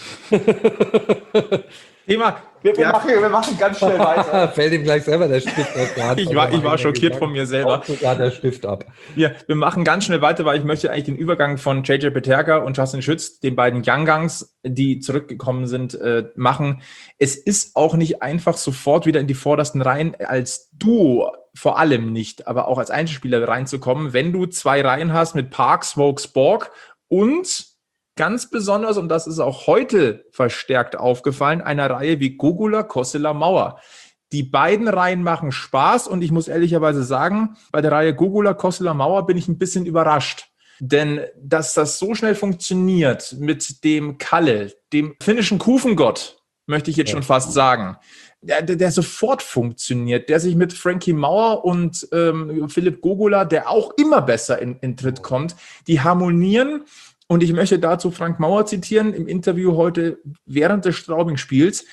Wir machen ganz schnell weiter. Fällt ihm gleich selber der Stift aus der Hand. Ich war schockiert von mir selber. Haut sogar der Stift ab. Wir machen ganz schnell weiter, weil ich möchte eigentlich den Übergang von JJ Peterka und Justin Schütz, den beiden Young Guns, die zurückgekommen sind, machen. Es ist auch nicht einfach, sofort wieder in die vordersten Reihen als Duo, vor allem nicht, aber auch als Einzelspieler reinzukommen, wenn du zwei Reihen hast mit Park, Smokes, Borg und ganz besonders, und das ist auch heute verstärkt aufgefallen, einer Reihe wie Gogula, Kosseler, Mauer. Die beiden Reihen machen Spaß und ich muss ehrlicherweise sagen, bei der Reihe Gogula, Kosseler, Mauer bin ich ein bisschen überrascht. Denn dass das so schnell funktioniert mit dem Kalle, dem finnischen Kufengott, möchte ich jetzt schon fast sagen, der sofort funktioniert, der sich mit Frankie Mauer und Philipp Gogula, der auch immer besser in Tritt kommt, die harmonieren. Und ich möchte dazu Frank Mauer zitieren, im Interview heute während des Straubing-Spiels.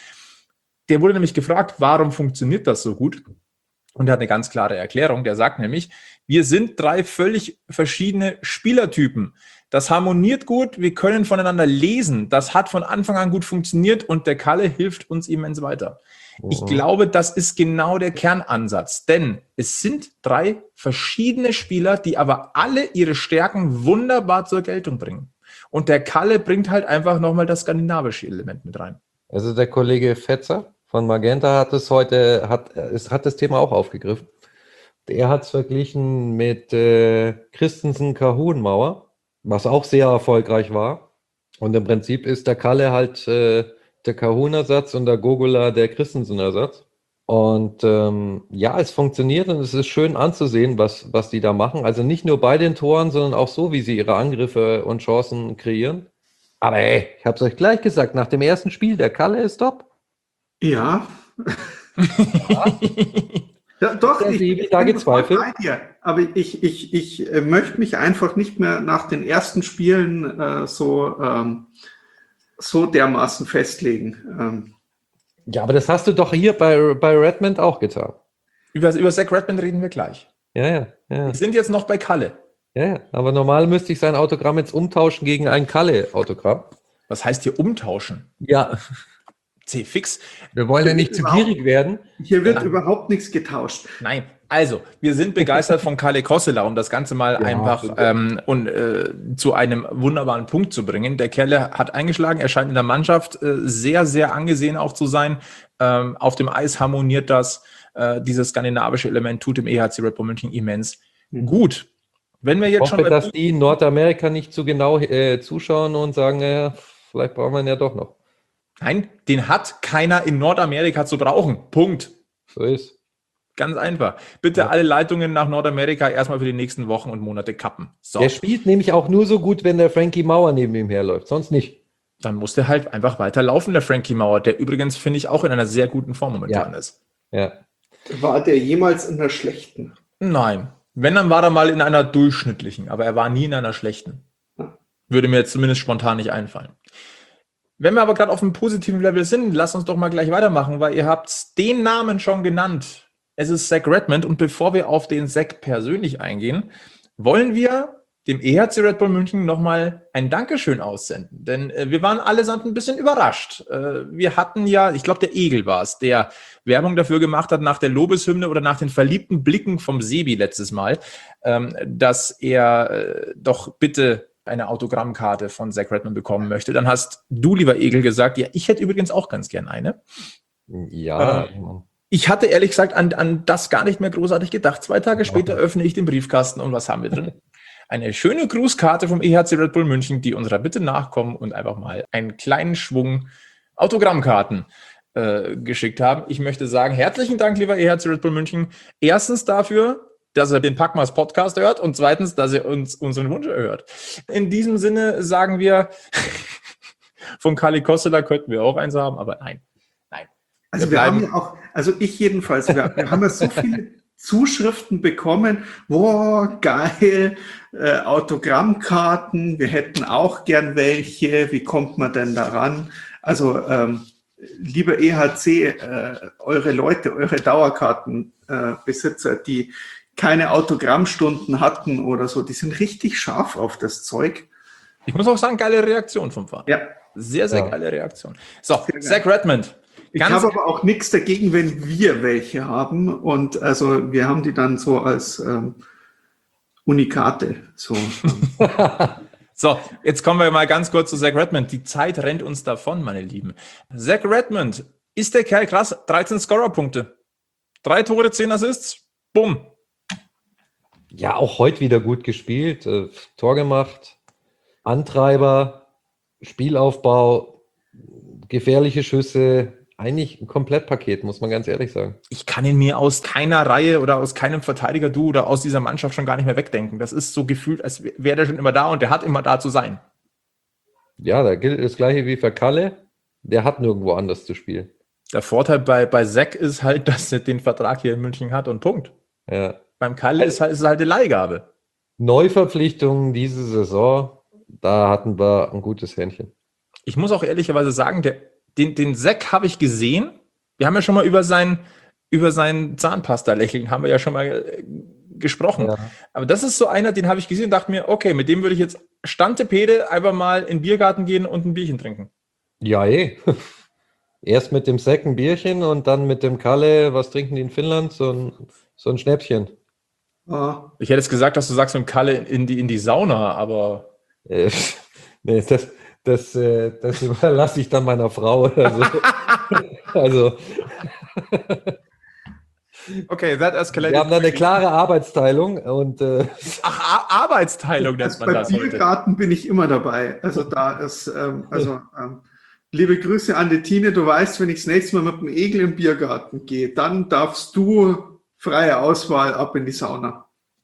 Der wurde nämlich gefragt, warum funktioniert das so gut? Und er hat eine ganz klare Erklärung. Der sagt nämlich, wir sind drei völlig verschiedene Spielertypen. Das harmoniert gut, wir können voneinander lesen. Das hat von Anfang an gut funktioniert und der Kalle hilft uns immens weiter. Ich glaube, das ist genau der Kernansatz, denn es sind drei verschiedene Spieler, die aber alle ihre Stärken wunderbar zur Geltung bringen. Und der Kalle bringt halt einfach nochmal das skandinavische Element mit rein. Also der Kollege Fetzer von Magenta hat es heute, hat das Thema auch aufgegriffen. Er hat es verglichen mit Christensen Kahun-Mauer, was auch sehr erfolgreich war. Und im Prinzip ist der Kalle halt der Kahun-Ersatz und der Gogula der Christensen-Ersatz. Und ja, es funktioniert und es ist schön anzusehen, was die da machen. Also nicht nur bei den Toren, sondern auch so, wie sie ihre Angriffe und Chancen kreieren. Aber hey, ich habe es euch gleich gesagt, nach dem ersten Spiel, der Kalle ist top. Ja. Ja, doch, ich da bin gezweifelt. voll bei dir. Aber ich möchte mich einfach nicht mehr nach den ersten Spielen so dermaßen festlegen. Ja, aber das hast du doch hier bei Redmond auch getan. Über Zach Redmond reden wir gleich. Ja. Wir sind jetzt noch bei Kalle. Ja, aber normal müsste ich sein Autogramm jetzt umtauschen gegen ein Kalle-Autogramm. Was heißt hier umtauschen? Ja, C-Fix. wir wollen ja nicht zu gierig werden. Hier wird überhaupt nichts getauscht. Nein, also, wir sind begeistert von Kalle Kossela, um das Ganze mal einfach zu einem wunderbaren Punkt zu bringen. Der Kerle hat eingeschlagen, er scheint in der Mannschaft sehr, sehr angesehen auch zu sein. Auf dem Eis harmoniert das. Dieses skandinavische Element tut dem EHC Red Bull München immens gut. Wenn wir Ich jetzt schon hoffe, bei dass die in Nordamerika nicht zu genau zuschauen und sagen, vielleicht brauchen wir ihn ja doch noch. Nein, den hat keiner in Nordamerika zu brauchen. Punkt. So ist. Ganz einfach. Bitte alle Leitungen nach Nordamerika erstmal für die nächsten Wochen und Monate kappen. So, Der spielt nämlich auch nur so gut, wenn der Frankie Mauer neben ihm herläuft, sonst nicht. dann muss der halt einfach weiter laufen, der Frankie Mauer, der übrigens, finde ich, auch in einer sehr guten Form momentan ist. Ja. War der jemals in der schlechten? Nein. Wenn, dann war er mal in einer durchschnittlichen, aber er war nie in einer schlechten. Würde mir jetzt zumindest spontan nicht einfallen. Wenn wir aber gerade auf einem positiven Level sind, lasst uns doch mal gleich weitermachen, weil ihr habt den Namen schon genannt. Es ist Zach Redmond und bevor wir auf den Zach persönlich eingehen, wollen wir dem EHC Red Bull München nochmal ein Dankeschön aussenden. Denn wir waren allesamt ein bisschen überrascht. Wir hatten ja, ich glaube der Egel war es, der Werbung dafür gemacht hat nach der Lobeshymne oder nach den verliebten Blicken vom Sebi letztes Mal, dass er doch bitte eine Autogrammkarte von Zach Redmond bekommen möchte. Dann hast du, lieber Egel, gesagt, ja, ich hätte übrigens auch ganz gern eine. Ja. Ich hatte ehrlich gesagt an das gar nicht mehr großartig gedacht. 2 Tage später öffne ich den Briefkasten und was haben wir drin? Eine schöne Grußkarte vom EHC Red Bull München, die unserer Bitte nachkommen und einfach mal einen kleinen Schwung Autogrammkarten geschickt haben. Ich möchte sagen, herzlichen Dank, lieber EHC Red Bull München. Erstens dafür, dass er den Packmas Podcast hört und zweitens, dass er unseren Wunsch erhört. In diesem Sinne sagen wir, von Kali Kossela könnten wir auch eins haben, aber nein. Also wir haben ja auch, also ich jedenfalls, wir haben ja so viele Zuschriften bekommen, boah, geil, Autogrammkarten, wir hätten auch gern welche, wie kommt man denn daran? Also lieber EHC, eure Leute, eure Dauerkartenbesitzer, die keine Autogrammstunden hatten oder so, die sind richtig scharf auf das Zeug. Ich muss auch sagen, geile Reaktion vom Fahrer. Ja. Sehr, sehr geile Reaktion. So, Zach Redmond. Ich habe aber auch nichts dagegen, wenn wir welche haben. Und also wir haben die dann so als Unikate. So, So, jetzt kommen wir mal ganz kurz zu Zach Redmond. Die Zeit rennt uns davon, meine Lieben. Zach Redmond, ist der Kerl krass? 13 Scorerpunkte. 3 Tore, 10 Assists. Bumm. Ja, auch heute wieder gut gespielt. Tor gemacht, Antreiber, Spielaufbau, gefährliche Schüsse. Eigentlich ein Komplettpaket, muss man ganz ehrlich sagen. Ich kann ihn mir aus keiner Reihe oder aus keinem Verteidiger-Duo oder aus dieser Mannschaft schon gar nicht mehr wegdenken. Das ist so gefühlt, als wäre der schon immer da und der hat immer da zu sein. Ja, da gilt das Gleiche wie für Kalle. Der hat nirgendwo anders zu spielen. Der Vorteil bei Zach ist halt, dass er den Vertrag hier in München hat und Punkt. Ja. Beim Kalle ist es halt eine Leihgabe. Neuverpflichtungen diese Saison, da hatten wir ein gutes Händchen. Ich muss auch ehrlicherweise sagen, den Zach habe ich gesehen. Wir haben ja schon mal über sein Zahnpasta-Lächeln haben wir ja schon mal gesprochen. Ja. Aber das ist so einer, den habe ich gesehen und dachte mir, okay, mit dem würde ich jetzt Stantepede einfach mal in den Biergarten gehen und ein Bierchen trinken. Ja, Erst mit dem Zach ein Bierchen und dann mit dem Kalle, was trinken die in Finnland? So ein Schnäppchen. Ah. Ich hätte jetzt gesagt, dass du sagst, mit dem Kalle in die Sauna, aber... Nee, das überlasse ich dann meiner Frau oder so. Also. Okay, that escalated. Wir haben da eine klare Arbeitsteilung und. Arbeitsteilung nennt man das heute. Bei Biergarten bin ich immer dabei. Also da ist, liebe Grüße an die Tine. Du weißt, wenn ich das nächste Mal mit dem Egel im Biergarten gehe, dann darfst du freie Auswahl ab in die Sauna.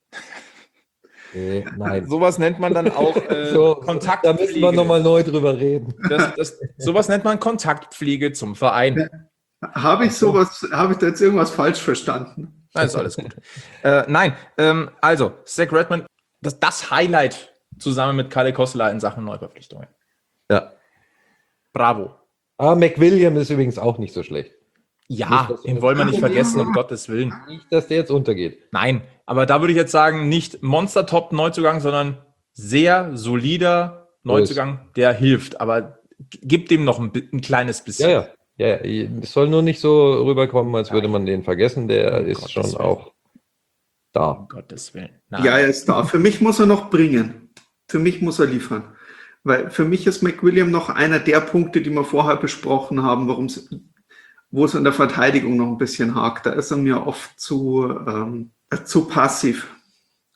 Nein. Sowas nennt man dann auch Kontaktpflege. Da müssen wir nochmal neu drüber reden. Sowas nennt man Kontaktpflege zum Verein. Habe ich da jetzt irgendwas falsch verstanden? Nein, ist alles gut. Also, Zach Redmond, das Highlight zusammen mit Kalle Kossela in Sachen Neuverpflichtungen. Ja. Bravo. McWilliam ist übrigens auch nicht so schlecht. Ja, den wollen wir nicht vergessen, um Gottes Willen. Nicht, dass der jetzt untergeht. Nein, aber da würde ich jetzt sagen, nicht Monster-Top-Neuzugang, sondern sehr solider Neuzugang, der hilft. Aber gibt dem noch ein kleines bisschen. Ja, es soll nur nicht so rüberkommen, als würde man den vergessen. Der ist schon auch da. Um Gottes Willen. Nein. Ja, er ist da. Für mich muss er noch bringen. Für mich muss er liefern. Weil für mich ist McWilliam noch einer der Punkte, die wir vorher besprochen haben, wo es in der Verteidigung noch ein bisschen hakt. Da ist er mir oft zu passiv.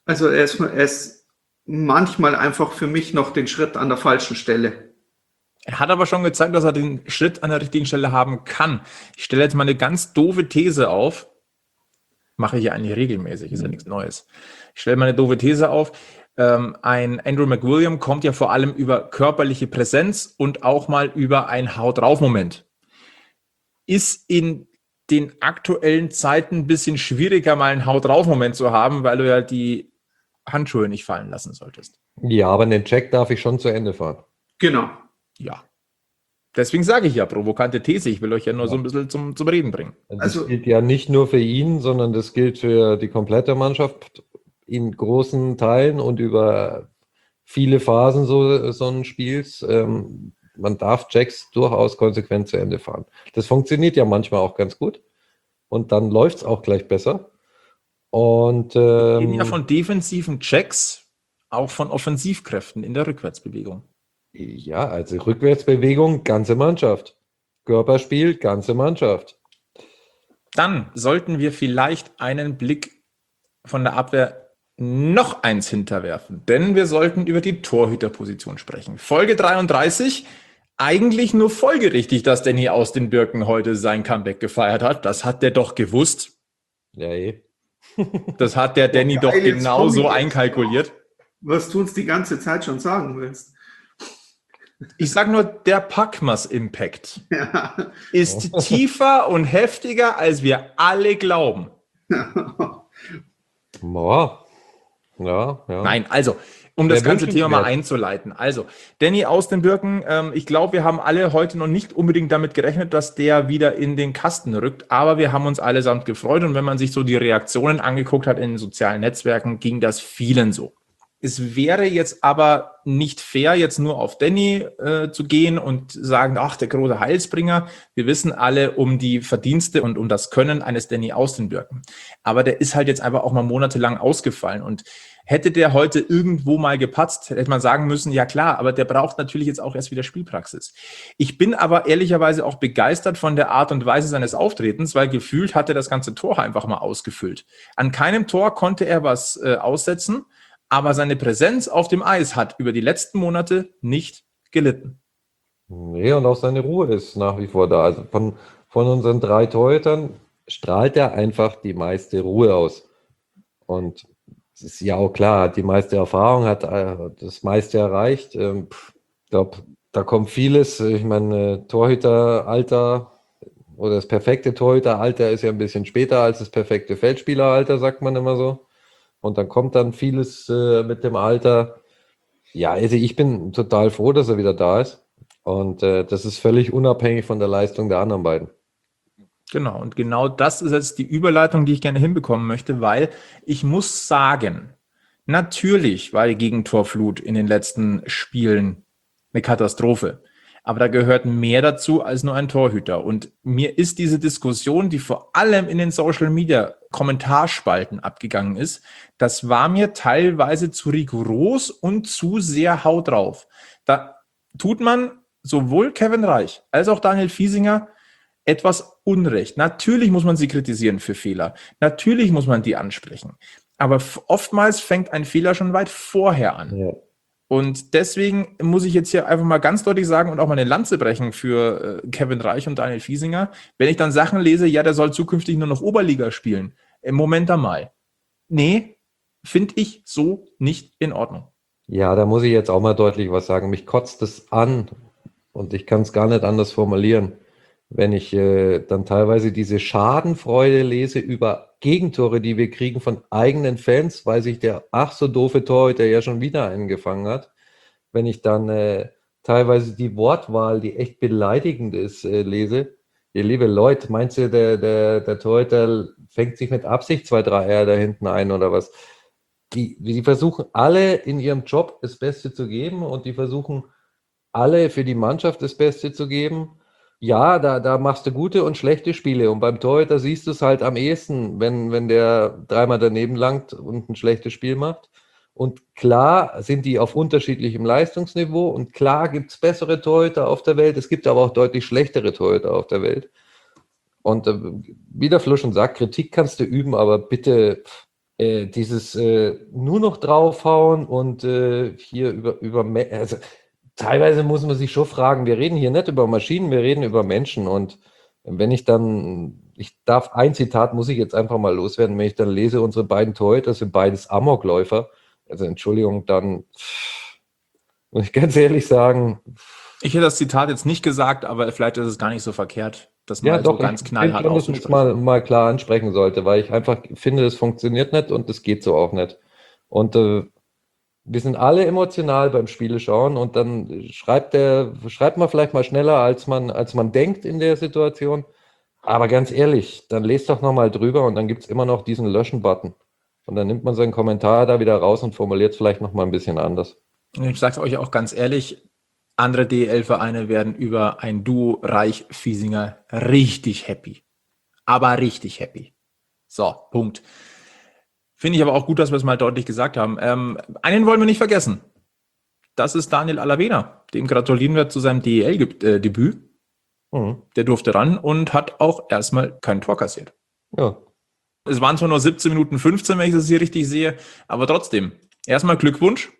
Also er ist manchmal einfach für mich noch den Schritt an der falschen Stelle. Er hat aber schon gezeigt, dass er den Schritt an der richtigen Stelle haben kann. Ich stelle jetzt mal eine ganz doofe These auf. Mache ich ja eigentlich regelmäßig, ist ja nichts Neues. Ich stelle mal eine doofe These auf. Ein Andrew McWilliam kommt ja vor allem über körperliche Präsenz und auch mal über einen Haut-drauf-Moment. Ist in den aktuellen Zeiten ein bisschen schwieriger, mal einen Haut-drauf-Moment zu haben, weil du ja die Handschuhe nicht fallen lassen solltest. Ja, aber den Check darf ich schon zu Ende fahren. Genau. Ja. Deswegen sage ich ja, provokante These. Ich will euch ja nur so ein bisschen zum Reden bringen. Das gilt ja nicht nur für ihn, sondern das gilt für die komplette Mannschaft in großen Teilen und über viele Phasen so ein Spiels. Man darf Checks durchaus konsequent zu Ende fahren. Das funktioniert ja manchmal auch ganz gut. Und dann läuft es auch gleich besser. Und Wir reden ja von defensiven Checks, auch von Offensivkräften in der Rückwärtsbewegung. ja, also Rückwärtsbewegung, ganze Mannschaft. Körperspiel, ganze Mannschaft. Dann sollten wir vielleicht einen Blick von der Abwehr noch eins hinterwerfen, denn wir sollten über die Torhüterposition sprechen. Folge 33, eigentlich nur folgerichtig, dass Danny aus den Birken heute sein Comeback gefeiert hat. Das hat der doch gewusst. Ja, eh. Das hat der Danny Ja, doch jetzt genau komm ich so jetzt einkalkuliert. Was du uns die ganze Zeit schon sagen willst. Ich sage nur, der Packmas-Impact Ja. ist tiefer und heftiger, als wir alle glauben. Ja, ja. Nein, also, um das Sehr ganze Thema mal wünschenswert. einzuleiten. Also, Danny aus den Birken, ich glaube, wir haben alle heute noch nicht unbedingt damit gerechnet, dass der wieder in den Kasten rückt, aber wir haben uns allesamt gefreut und wenn man sich so die Reaktionen angeguckt hat in den sozialen Netzwerken, ging das vielen so. Es wäre jetzt aber nicht fair, jetzt nur auf Danny zu gehen und sagen, ach, der große Heilsbringer. Wir wissen alle um die Verdienste und um das Können eines Danny aus den Birken. Aber der ist halt jetzt einfach auch mal monatelang ausgefallen. Und hätte der heute irgendwo mal gepatzt, hätte man sagen müssen, ja klar, aber der braucht natürlich jetzt auch erst wieder Spielpraxis. Ich bin aber ehrlicherweise auch begeistert von der Art und Weise seines Auftretens, weil gefühlt hat er das ganze Tor einfach mal ausgefüllt. An keinem Tor konnte er was aussetzen. Aber seine Präsenz auf dem Eis hat über die letzten Monate nicht gelitten. Nee, und auch seine Ruhe ist nach wie vor da. Also von unseren 3 Torhütern strahlt er einfach die meiste Ruhe aus. Und es ist ja auch klar, hat die meiste Erfahrung, hat das meiste erreicht. Ich glaube, da kommt vieles. Ich meine, Torhüteralter oder das perfekte Torhüteralter ist ja ein bisschen später als das perfekte Feldspieleralter, sagt man immer so. Und dann kommt dann vieles mit dem Alter. Ja, also ich bin total froh, dass er wieder da ist. Und das ist völlig unabhängig von der Leistung der anderen beiden. Genau, und genau das ist jetzt die Überleitung, die ich gerne hinbekommen möchte, weil ich muss sagen, natürlich war die Gegentorflut in den letzten Spielen eine Katastrophe. Aber da gehört mehr dazu als nur ein Torhüter. Und mir ist diese Diskussion, die vor allem in den Social-Media-Kommentarspalten abgegangen ist, das war mir teilweise zu rigoros und zu sehr haut drauf. Da tut man sowohl Kevin Reich als auch Daniel Fiesinger etwas Unrecht. Natürlich muss man sie kritisieren für Fehler. Natürlich muss man die ansprechen. Aber oftmals fängt ein Fehler schon weit vorher an. Ja. Und deswegen muss ich jetzt hier einfach mal ganz deutlich sagen und auch mal eine Lanze brechen für Kevin Reich und Daniel Fiesinger. Wenn ich dann Sachen lese, ja, der soll zukünftig nur noch Oberliga spielen. Im Moment einmal. Nee, finde ich so nicht in Ordnung. Ja, da muss ich jetzt auch mal deutlich was sagen. Mich kotzt es an und ich kann es gar nicht anders formulieren, wenn ich dann teilweise diese Schadenfreude lese über Gegentore, die wir kriegen von eigenen Fans, weil sich der ach so doofe Torhüter ja schon wieder einen gefangen hat. Wenn ich dann teilweise die Wortwahl, die echt beleidigend ist, lese. Ihr liebe Leute, meinst du, der Torhüter fängt sich mit Absicht 2, 3 Eier da hinten ein oder was? Die versuchen alle in ihrem Job das Beste zu geben und die versuchen alle für die Mannschaft das Beste zu geben. Ja, da machst du gute und schlechte Spiele und beim Torhüter siehst du es halt am ehesten, wenn der 3-mal daneben langt und ein schlechtes Spiel macht. Und klar sind die auf unterschiedlichem Leistungsniveau und klar gibt es bessere Torhüter auf der Welt, es gibt aber auch deutlich schlechtere Torhüter auf der Welt. Und wie der Flo schon sagt, Kritik kannst du üben, aber bitte dieses nur noch draufhauen und hier also teilweise muss man sich schon fragen, wir reden hier nicht über Maschinen, wir reden über Menschen. Und wenn ich darf ein Zitat, muss ich jetzt einfach mal loswerden, wenn ich dann lese, unsere beiden Torhüter sind beides Amokläufer. Also Entschuldigung, dann muss ich ganz ehrlich sagen. Ich hätte das Zitat jetzt nicht gesagt, aber vielleicht ist es gar nicht so verkehrt, das mal Ja, so doch, ganz ich knallhart finde, dass man es auszusprechen. mal klar ansprechen sollte, weil ich einfach finde, es funktioniert nicht und es geht so auch nicht. Und wir sind alle emotional beim Spiele schauen und dann schreibt man vielleicht mal schneller, als man denkt in der Situation. Aber ganz ehrlich, dann lest doch nochmal drüber und dann gibt es immer noch diesen Löschen-Button. Und dann nimmt man seinen Kommentar da wieder raus und formuliert es vielleicht nochmal ein bisschen anders. Ich sage es euch auch ganz ehrlich, andere DEL-Vereine werden über ein Duo Reich-Fiesinger richtig happy. Aber richtig happy. So, Punkt. Finde ich aber auch gut, dass wir es mal deutlich gesagt haben. Einen wollen wir nicht vergessen. Das ist Daniel Alavena. Dem gratulieren wir zu seinem DEL-Debüt. Der durfte ran und hat auch erstmal kein Tor kassiert. Ja. Es waren zwar nur 17 Minuten 15, wenn ich das hier richtig sehe, aber trotzdem. Erstmal Glückwunsch.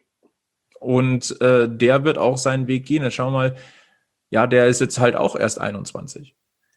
Und der wird auch seinen Weg gehen. Jetzt schauen wir mal. Ja, der ist jetzt halt auch erst 21.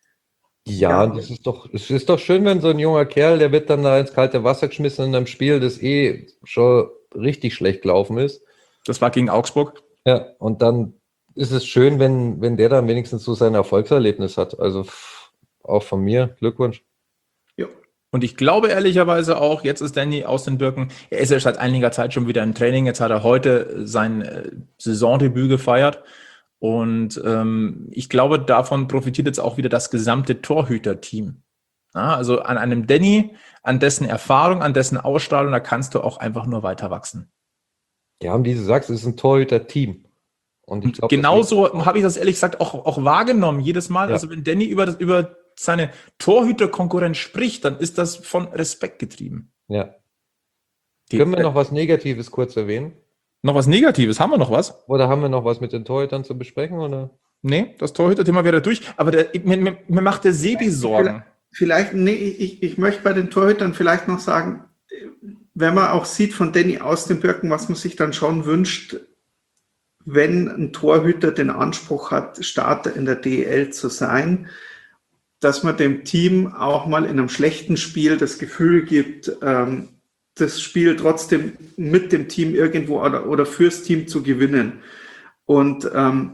Ja, es ist doch schön, wenn so ein junger Kerl, der wird dann da ins kalte Wasser geschmissen in einem Spiel, das schon richtig schlecht gelaufen ist. Das war gegen Augsburg. Ja, und dann ist es schön, wenn der dann wenigstens so sein Erfolgserlebnis hat. Also auch von mir, Glückwunsch. Ja. Und ich glaube ehrlicherweise auch, jetzt ist Danny aus den Birken, er ist ja seit einiger Zeit schon wieder im Training, jetzt hat er heute sein Saisondebüt gefeiert. Und ich glaube, davon profitiert jetzt auch wieder das gesamte Torhüter-Team. Ja, also an einem Danny, an dessen Erfahrung, an dessen Ausstrahlung, da kannst du auch einfach nur weiter wachsen. Ja, und wie du sagst, es ist ein Torhüter-Team. Und ich glaube, genauso habe ich das ehrlich gesagt auch wahrgenommen, jedes Mal. Ja. Also wenn Danny über seine Torhüter-Konkurrenz spricht, dann ist das von Respekt getrieben. Ja. Können wir noch was Negatives kurz erwähnen? Noch was Negatives? Haben wir noch was? Oder haben wir noch was mit den Torhütern zu besprechen? Oder? Nee, das Torhüter-Thema wäre durch. Aber mir macht der Sebi Sorgen. Vielleicht, ich möchte bei den Torhütern vielleicht noch sagen, wenn man auch sieht von Danny aus den Birken, was man sich dann schon wünscht, wenn ein Torhüter den Anspruch hat, Starter in der DEL zu sein, dass man dem Team auch mal in einem schlechten Spiel das Gefühl gibt, das Spiel trotzdem mit dem Team irgendwo oder fürs Team zu gewinnen. Und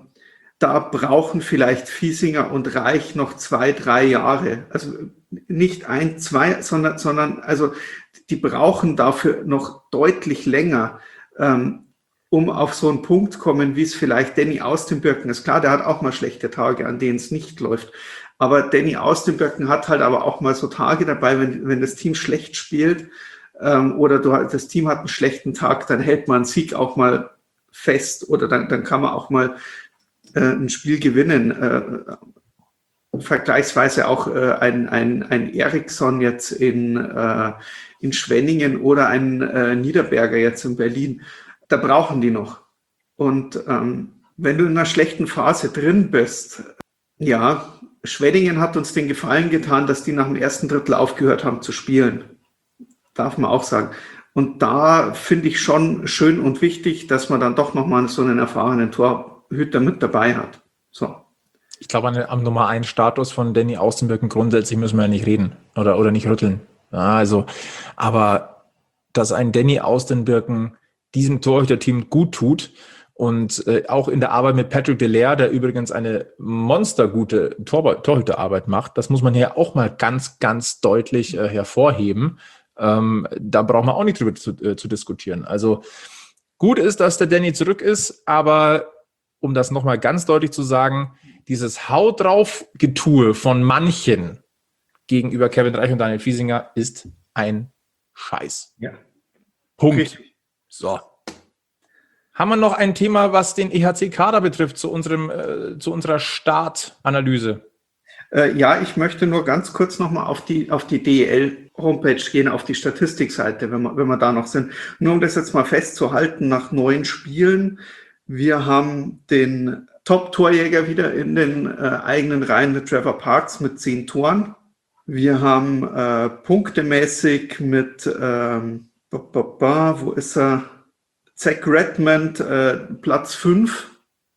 da brauchen vielleicht Fiesinger und Reich noch 2-3 Jahre. Also nicht 1, 2, sondern also die brauchen dafür noch deutlich länger, um auf so einen Punkt kommen, wie es vielleicht Danny aus den Birken ist. Klar, der hat auch mal schlechte Tage, an denen es nicht läuft. Aber Danny aus den Birken hat halt aber auch mal so Tage dabei, wenn das Team schlecht spielt, oder das Team hat einen schlechten Tag, dann hält man einen Sieg auch mal fest oder dann kann man auch mal ein Spiel gewinnen. Vergleichsweise auch ein Eriksson jetzt in Schwenningen oder ein Niederberger jetzt in Berlin. Da brauchen die noch. Und wenn du in einer schlechten Phase drin bist, ja, Schwenningen hat uns den Gefallen getan, dass die nach dem ersten Drittel aufgehört haben zu spielen. Darf man auch sagen. Und da finde ich schon schön und wichtig, dass man dann doch nochmal so einen erfahrenen Torhüter mit dabei hat. So. Ich glaube, am Nummer 1 Status von Danny aus den Birken grundsätzlich müssen wir ja nicht reden oder nicht rütteln. Ja, also, aber dass ein Danny aus den Birken diesem Torhüter-Team gut tut und auch in der Arbeit mit Patrick Delaire, der übrigens eine monstergute Torhüterarbeit macht, das muss man hier auch mal ganz, ganz deutlich hervorheben. Da brauchen wir auch nicht drüber zu diskutieren. Also gut ist, dass der Danny zurück ist, aber um das nochmal ganz deutlich zu sagen, dieses Haut drauf Getue von manchen gegenüber Kevin Reich und Daniel Fiesinger ist ein Scheiß. Ja. Punkt. Richtig. So. Haben wir noch ein Thema, was den EHC-Kader betrifft, zu unserer Startanalyse? Ja, ich möchte nur ganz kurz nochmal auf die DEL-Homepage gehen, auf die Statistikseite, wenn wir da noch sind. Nur um das jetzt mal festzuhalten, nach 9 Spielen, wir haben den Top-Torjäger wieder in den eigenen Reihen mit Trevor Parks mit 10 Toren. Wir haben punktemäßig mit, wo ist er? Zach Redmond, Platz 5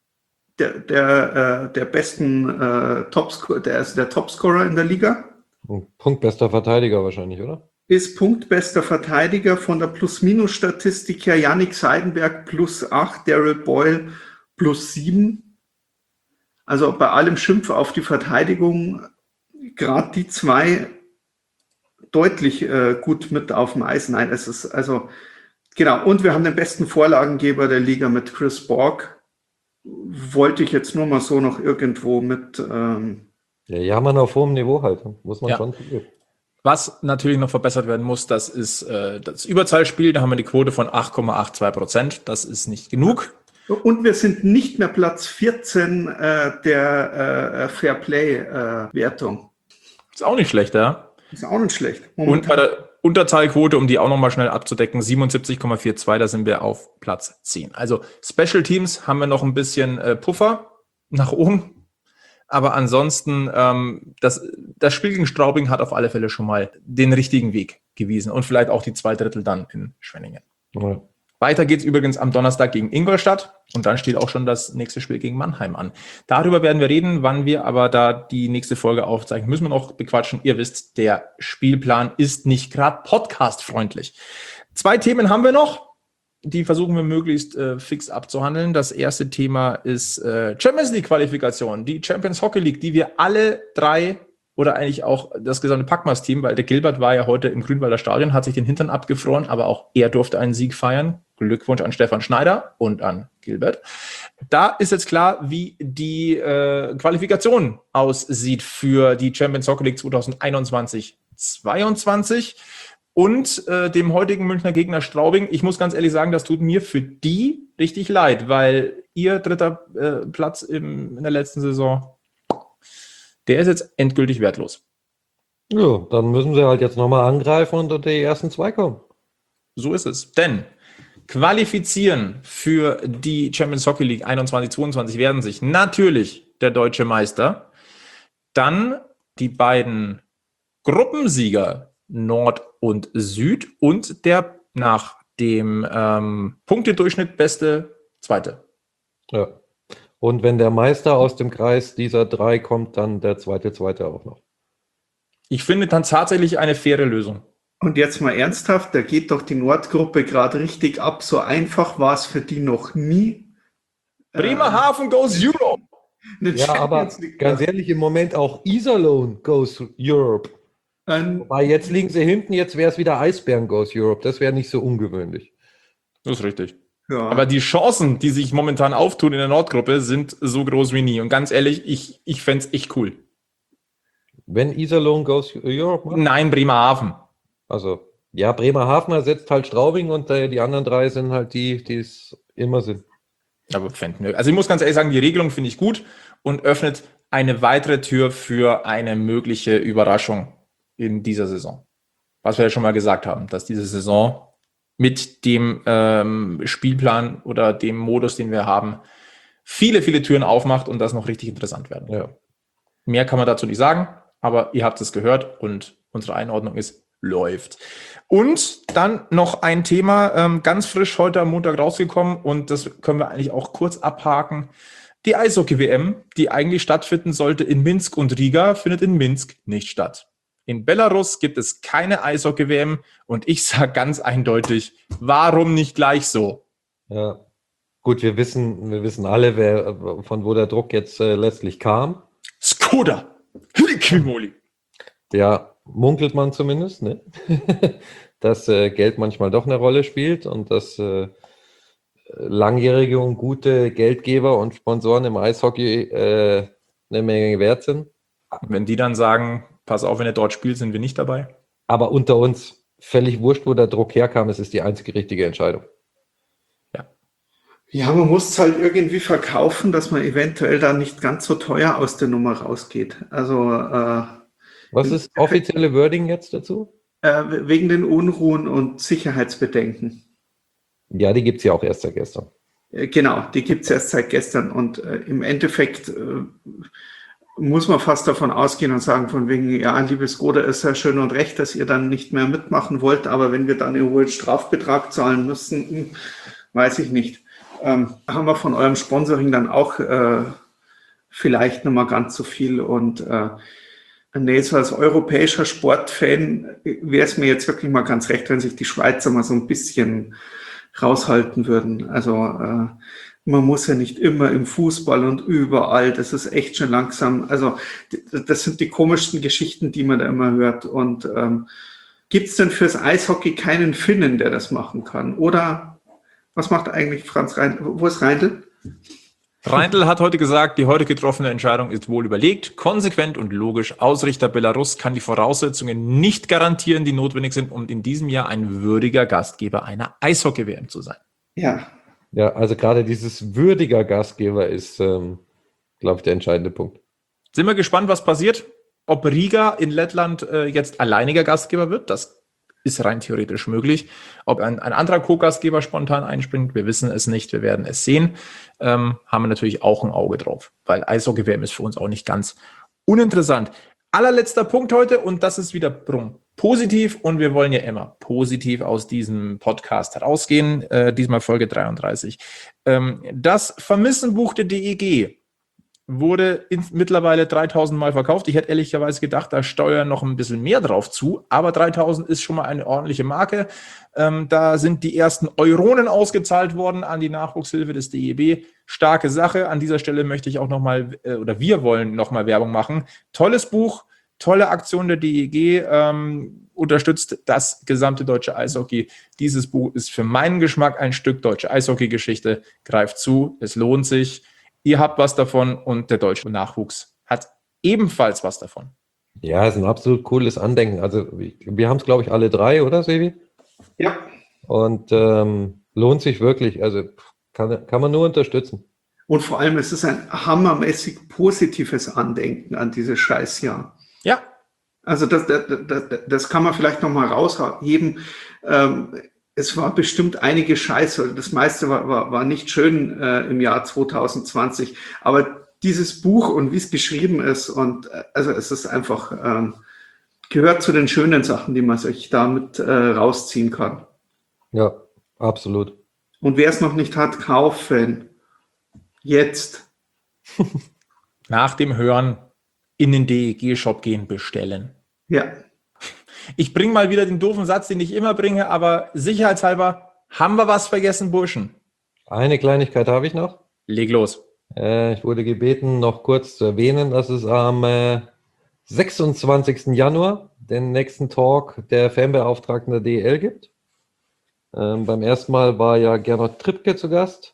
der besten Topscorer, der ist der Topscorer in der Liga. Punktbester Verteidiger wahrscheinlich, oder? Ist punktbester Verteidiger von der Plus-Minus-Statistik her. Yannick Seidenberg plus 8, Daryl Boyle plus 7. Also bei allem Schimpf auf die Verteidigung, gerade die zwei deutlich gut mit auf dem Eis. Nein, es ist also, genau. Und wir haben den besten Vorlagengeber der Liga mit Chris Borg. Wollte ich jetzt nur mal so noch irgendwo mit... Ja, jammern auf hohem Niveau halt, muss man schon zugeben. Was natürlich noch verbessert werden muss, das ist das Überzahlspiel. Da haben wir die Quote von 8,82%. Das ist nicht genug. Und wir sind nicht mehr Platz 14 der Fairplay-Wertung. Ist auch nicht schlecht, ja? Ist auch nicht schlecht. Und bei der Unterzahlquote, um die auch nochmal schnell abzudecken, 77,42, da sind wir auf Platz 10. Also Special Teams haben wir noch ein bisschen Puffer nach oben. Aber ansonsten, das Spiel gegen Straubing hat auf alle Fälle schon mal den richtigen Weg gewiesen. Und vielleicht auch die 2 Drittel dann in Schwenningen. Ja. Weiter geht's übrigens am Donnerstag gegen Ingolstadt. Und dann steht auch schon das nächste Spiel gegen Mannheim an. Darüber werden wir reden. Wann wir aber da die nächste Folge aufzeichnen, müssen wir noch bequatschen. Ihr wisst, der Spielplan ist nicht gerade podcastfreundlich. 2 Themen haben wir noch. Die versuchen wir möglichst fix abzuhandeln. Das erste Thema ist Champions League Qualifikation, die Champions Hockey League, die wir alle 3 oder eigentlich auch das gesamte Packmas-Team, weil der Gilbert war ja heute im Grünwalder Stadion, hat sich den Hintern abgefroren, aber auch er durfte einen Sieg feiern. Glückwunsch an Stefan Schneider und an Gilbert. Da ist jetzt klar, wie die Qualifikation aussieht für die Champions Hockey League 2021-22. Und dem heutigen Münchner Gegner Straubing. Ich muss ganz ehrlich sagen, das tut mir für die richtig leid, weil ihr 3. Platz in der letzten Saison, der ist jetzt endgültig wertlos. Ja, dann müssen sie halt jetzt nochmal angreifen und unter die ersten 2 kommen. So ist es. Denn qualifizieren für die Champions Hockey League 21-22 werden sich natürlich der deutsche Meister, dann die beiden Gruppensieger Nord und Süd und der nach dem Punktedurchschnitt beste Zweite. Ja. Und wenn der Meister aus dem Kreis dieser 3 kommt, dann der Zweite auch noch. Ich finde dann tatsächlich eine faire Lösung. Und jetzt mal ernsthaft, da geht doch die Nordgruppe gerade richtig ab. So einfach war es für die noch nie. Bremerhaven goes Europe. Ja, aber ganz ehrlich, im Moment auch Iserlohn goes Europe. Wobei jetzt liegen sie hinten, jetzt wäre es wieder Eisbären goes Europe. Das wäre nicht so ungewöhnlich. Das ist richtig. Ja. Aber die Chancen, die sich momentan auftun in der Nordgruppe, sind so groß wie nie. Und ganz ehrlich, ich fände es echt cool. Wenn Iserlohn goes Europe macht? Nein, Bremerhaven. Also, ja, Bremerhaven ersetzt halt Straubing und die anderen 3 sind halt die es immer sind. Aber fänden wir. Also ich muss ganz ehrlich sagen, die Regelung finde ich gut und öffnet eine weitere Tür für eine mögliche Überraschung in dieser Saison. Was wir ja schon mal gesagt haben, dass diese Saison mit dem Spielplan oder dem Modus, den wir haben, viele, viele Türen aufmacht und das noch richtig interessant werden kann. Ja. Mehr kann man dazu nicht sagen, aber ihr habt es gehört und unsere Einordnung ist, läuft. Und dann noch ein Thema, ganz frisch heute am Montag rausgekommen und das können wir eigentlich auch kurz abhaken. Die Eishockey-WM, die eigentlich stattfinden sollte in Minsk und Riga, findet in Minsk nicht statt. In Belarus gibt es keine Eishockey-WM und ich sage ganz eindeutig, warum nicht gleich so? Ja, gut, wir wissen alle, von wo der Druck jetzt letztlich kam. Skoda! Hilikimoli! Ja, munkelt man zumindest, ne? Dass Geld manchmal doch eine Rolle spielt und dass langjährige und gute Geldgeber und Sponsoren im Eishockey eine Menge wert sind. Wenn die dann sagen, pass auf, wenn ihr dort spielt, sind wir nicht dabei. Aber unter uns, völlig wurscht, wo der Druck herkam, es ist die einzige richtige Entscheidung. Ja, man muss es halt irgendwie verkaufen, dass man eventuell dann nicht ganz so teuer aus der Nummer rausgeht. Also was ist offizielle Wording jetzt dazu? Wegen den Unruhen und Sicherheitsbedenken. Ja, die gibt es ja auch erst seit gestern. Genau, die gibt es erst seit gestern. Und im Endeffekt muss man fast davon ausgehen und sagen von wegen, ja, liebes Skoda, ist ja schön und recht, dass ihr dann nicht mehr mitmachen wollt, aber wenn wir dann einen hohen Strafbetrag zahlen müssen, weiß ich nicht. Haben wir von eurem Sponsoring dann auch vielleicht nochmal ganz so viel und nee, so als europäischer Sportfan wäre es mir jetzt wirklich mal ganz recht, wenn sich die Schweizer mal so ein bisschen raushalten würden. Also man muss ja nicht immer im Fußball und überall, das ist echt schon langsam. Also das sind die komischsten Geschichten, die man da immer hört. Und gibt es denn fürs Eishockey keinen Finnen, der das machen kann? Oder was macht eigentlich Franz Reindl? Wo ist Reindl? Reindl hat heute gesagt, die heute getroffene Entscheidung ist wohl überlegt, konsequent und logisch. Ausrichter Belarus kann die Voraussetzungen nicht garantieren, die notwendig sind, um in diesem Jahr ein würdiger Gastgeber einer Eishockey-WM zu sein. Ja. Ja, also gerade dieses würdiger Gastgeber ist, glaube ich, der entscheidende Punkt. Sind wir gespannt, was passiert? Ob Riga in Lettland jetzt alleiniger Gastgeber wird, das ist rein theoretisch möglich. Ob ein anderer Co-Gastgeber spontan einspringt, wir wissen es nicht, wir werden es sehen. Haben wir natürlich auch ein Auge drauf, weil Eishockey-WM ist für uns auch nicht ganz uninteressant. Allerletzter Punkt heute und das ist wieder positiv und wir wollen ja immer positiv aus diesem Podcast herausgehen. Diesmal Folge 33. Das Vermissenbuch der DEG wurde mittlerweile 3000 Mal verkauft. Ich hätte ehrlicherweise gedacht, da steuern noch ein bisschen mehr drauf zu, aber 3000 ist schon mal eine ordentliche Marke. Da sind die ersten Euronen ausgezahlt worden an die Nachwuchshilfe des DEB. Starke Sache. An dieser Stelle möchte ich auch nochmal, oder wir wollen nochmal Werbung machen. Tolles Buch, tolle Aktion der DEG, unterstützt das gesamte deutsche Eishockey. Dieses Buch ist für meinen Geschmack ein Stück deutsche Eishockey-Geschichte. Greift zu, es lohnt sich. Ihr habt was davon und der deutsche Nachwuchs hat ebenfalls was davon. Ja, ist ein absolut cooles Andenken. Also wir haben es, glaube ich, alle drei, oder Sevi? Ja. Und lohnt sich wirklich. Also kann man nur unterstützen. Und vor allem ist es ein hammermäßig positives Andenken an dieses Scheißjahr. Ja. Also das kann man vielleicht nochmal rausheben. Es war bestimmt einige Scheiße. Das meiste war nicht schön im Jahr 2020. Aber dieses Buch und wie es geschrieben ist, und also es ist einfach, gehört zu den schönen Sachen, die man sich damit rausziehen kann. Ja, absolut. Und wer es noch nicht hat, kaufen. Jetzt. Nach dem Hören in den DEG-Shop gehen, bestellen. Ja. Ich bringe mal wieder den doofen Satz, den ich immer bringe, aber sicherheitshalber, haben wir was vergessen, Burschen? Eine Kleinigkeit habe ich noch. Leg los. Ich wurde gebeten, noch kurz zu erwähnen, dass es am 26. Januar den nächsten Talk der Fanbeauftragten der DEL gibt. Beim ersten Mal war ja Gernot Trippke zu Gast.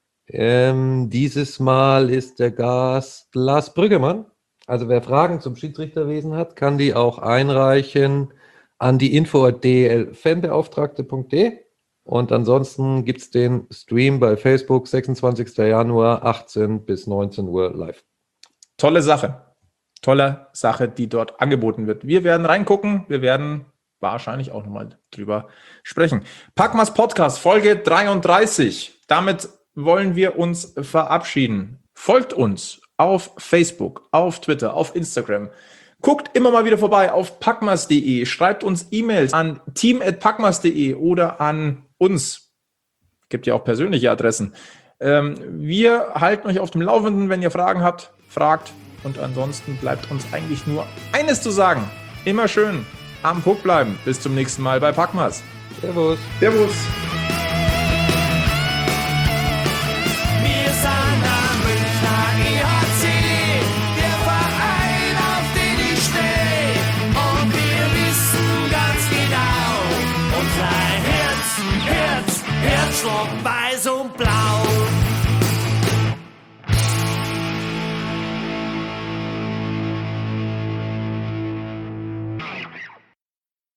Dieses Mal ist der Gast Lars Brüggemann. Also wer Fragen zum Schiedsrichterwesen hat, kann die auch einreichen an die info@dlfanbeauftragte.de. Und ansonsten gibt es den Stream bei Facebook, 26. Januar, 18 bis 19 Uhr live. Tolle Sache. Tolle Sache, die dort angeboten wird. Wir werden reingucken. Wir werden wahrscheinlich auch nochmal drüber sprechen. Packmas Podcast, Folge 33. Damit wollen wir uns verabschieden. Folgt uns auf Facebook, auf Twitter, auf Instagram. Guckt immer mal wieder vorbei auf packmas.de. Schreibt uns E-Mails an team@packmas.de oder an uns. Gibt ja auch persönliche Adressen. Wir halten euch auf dem Laufenden. Wenn ihr Fragen habt, fragt. Und ansonsten bleibt uns eigentlich nur eines zu sagen. Immer schön am Puck bleiben. Bis zum nächsten Mal bei Packmas. Servus. Servus. Wir sind der Münchner EHC, der Verein, auf den ich stehe. Und wir wissen ganz genau, unser Herzschlag weiß und blau.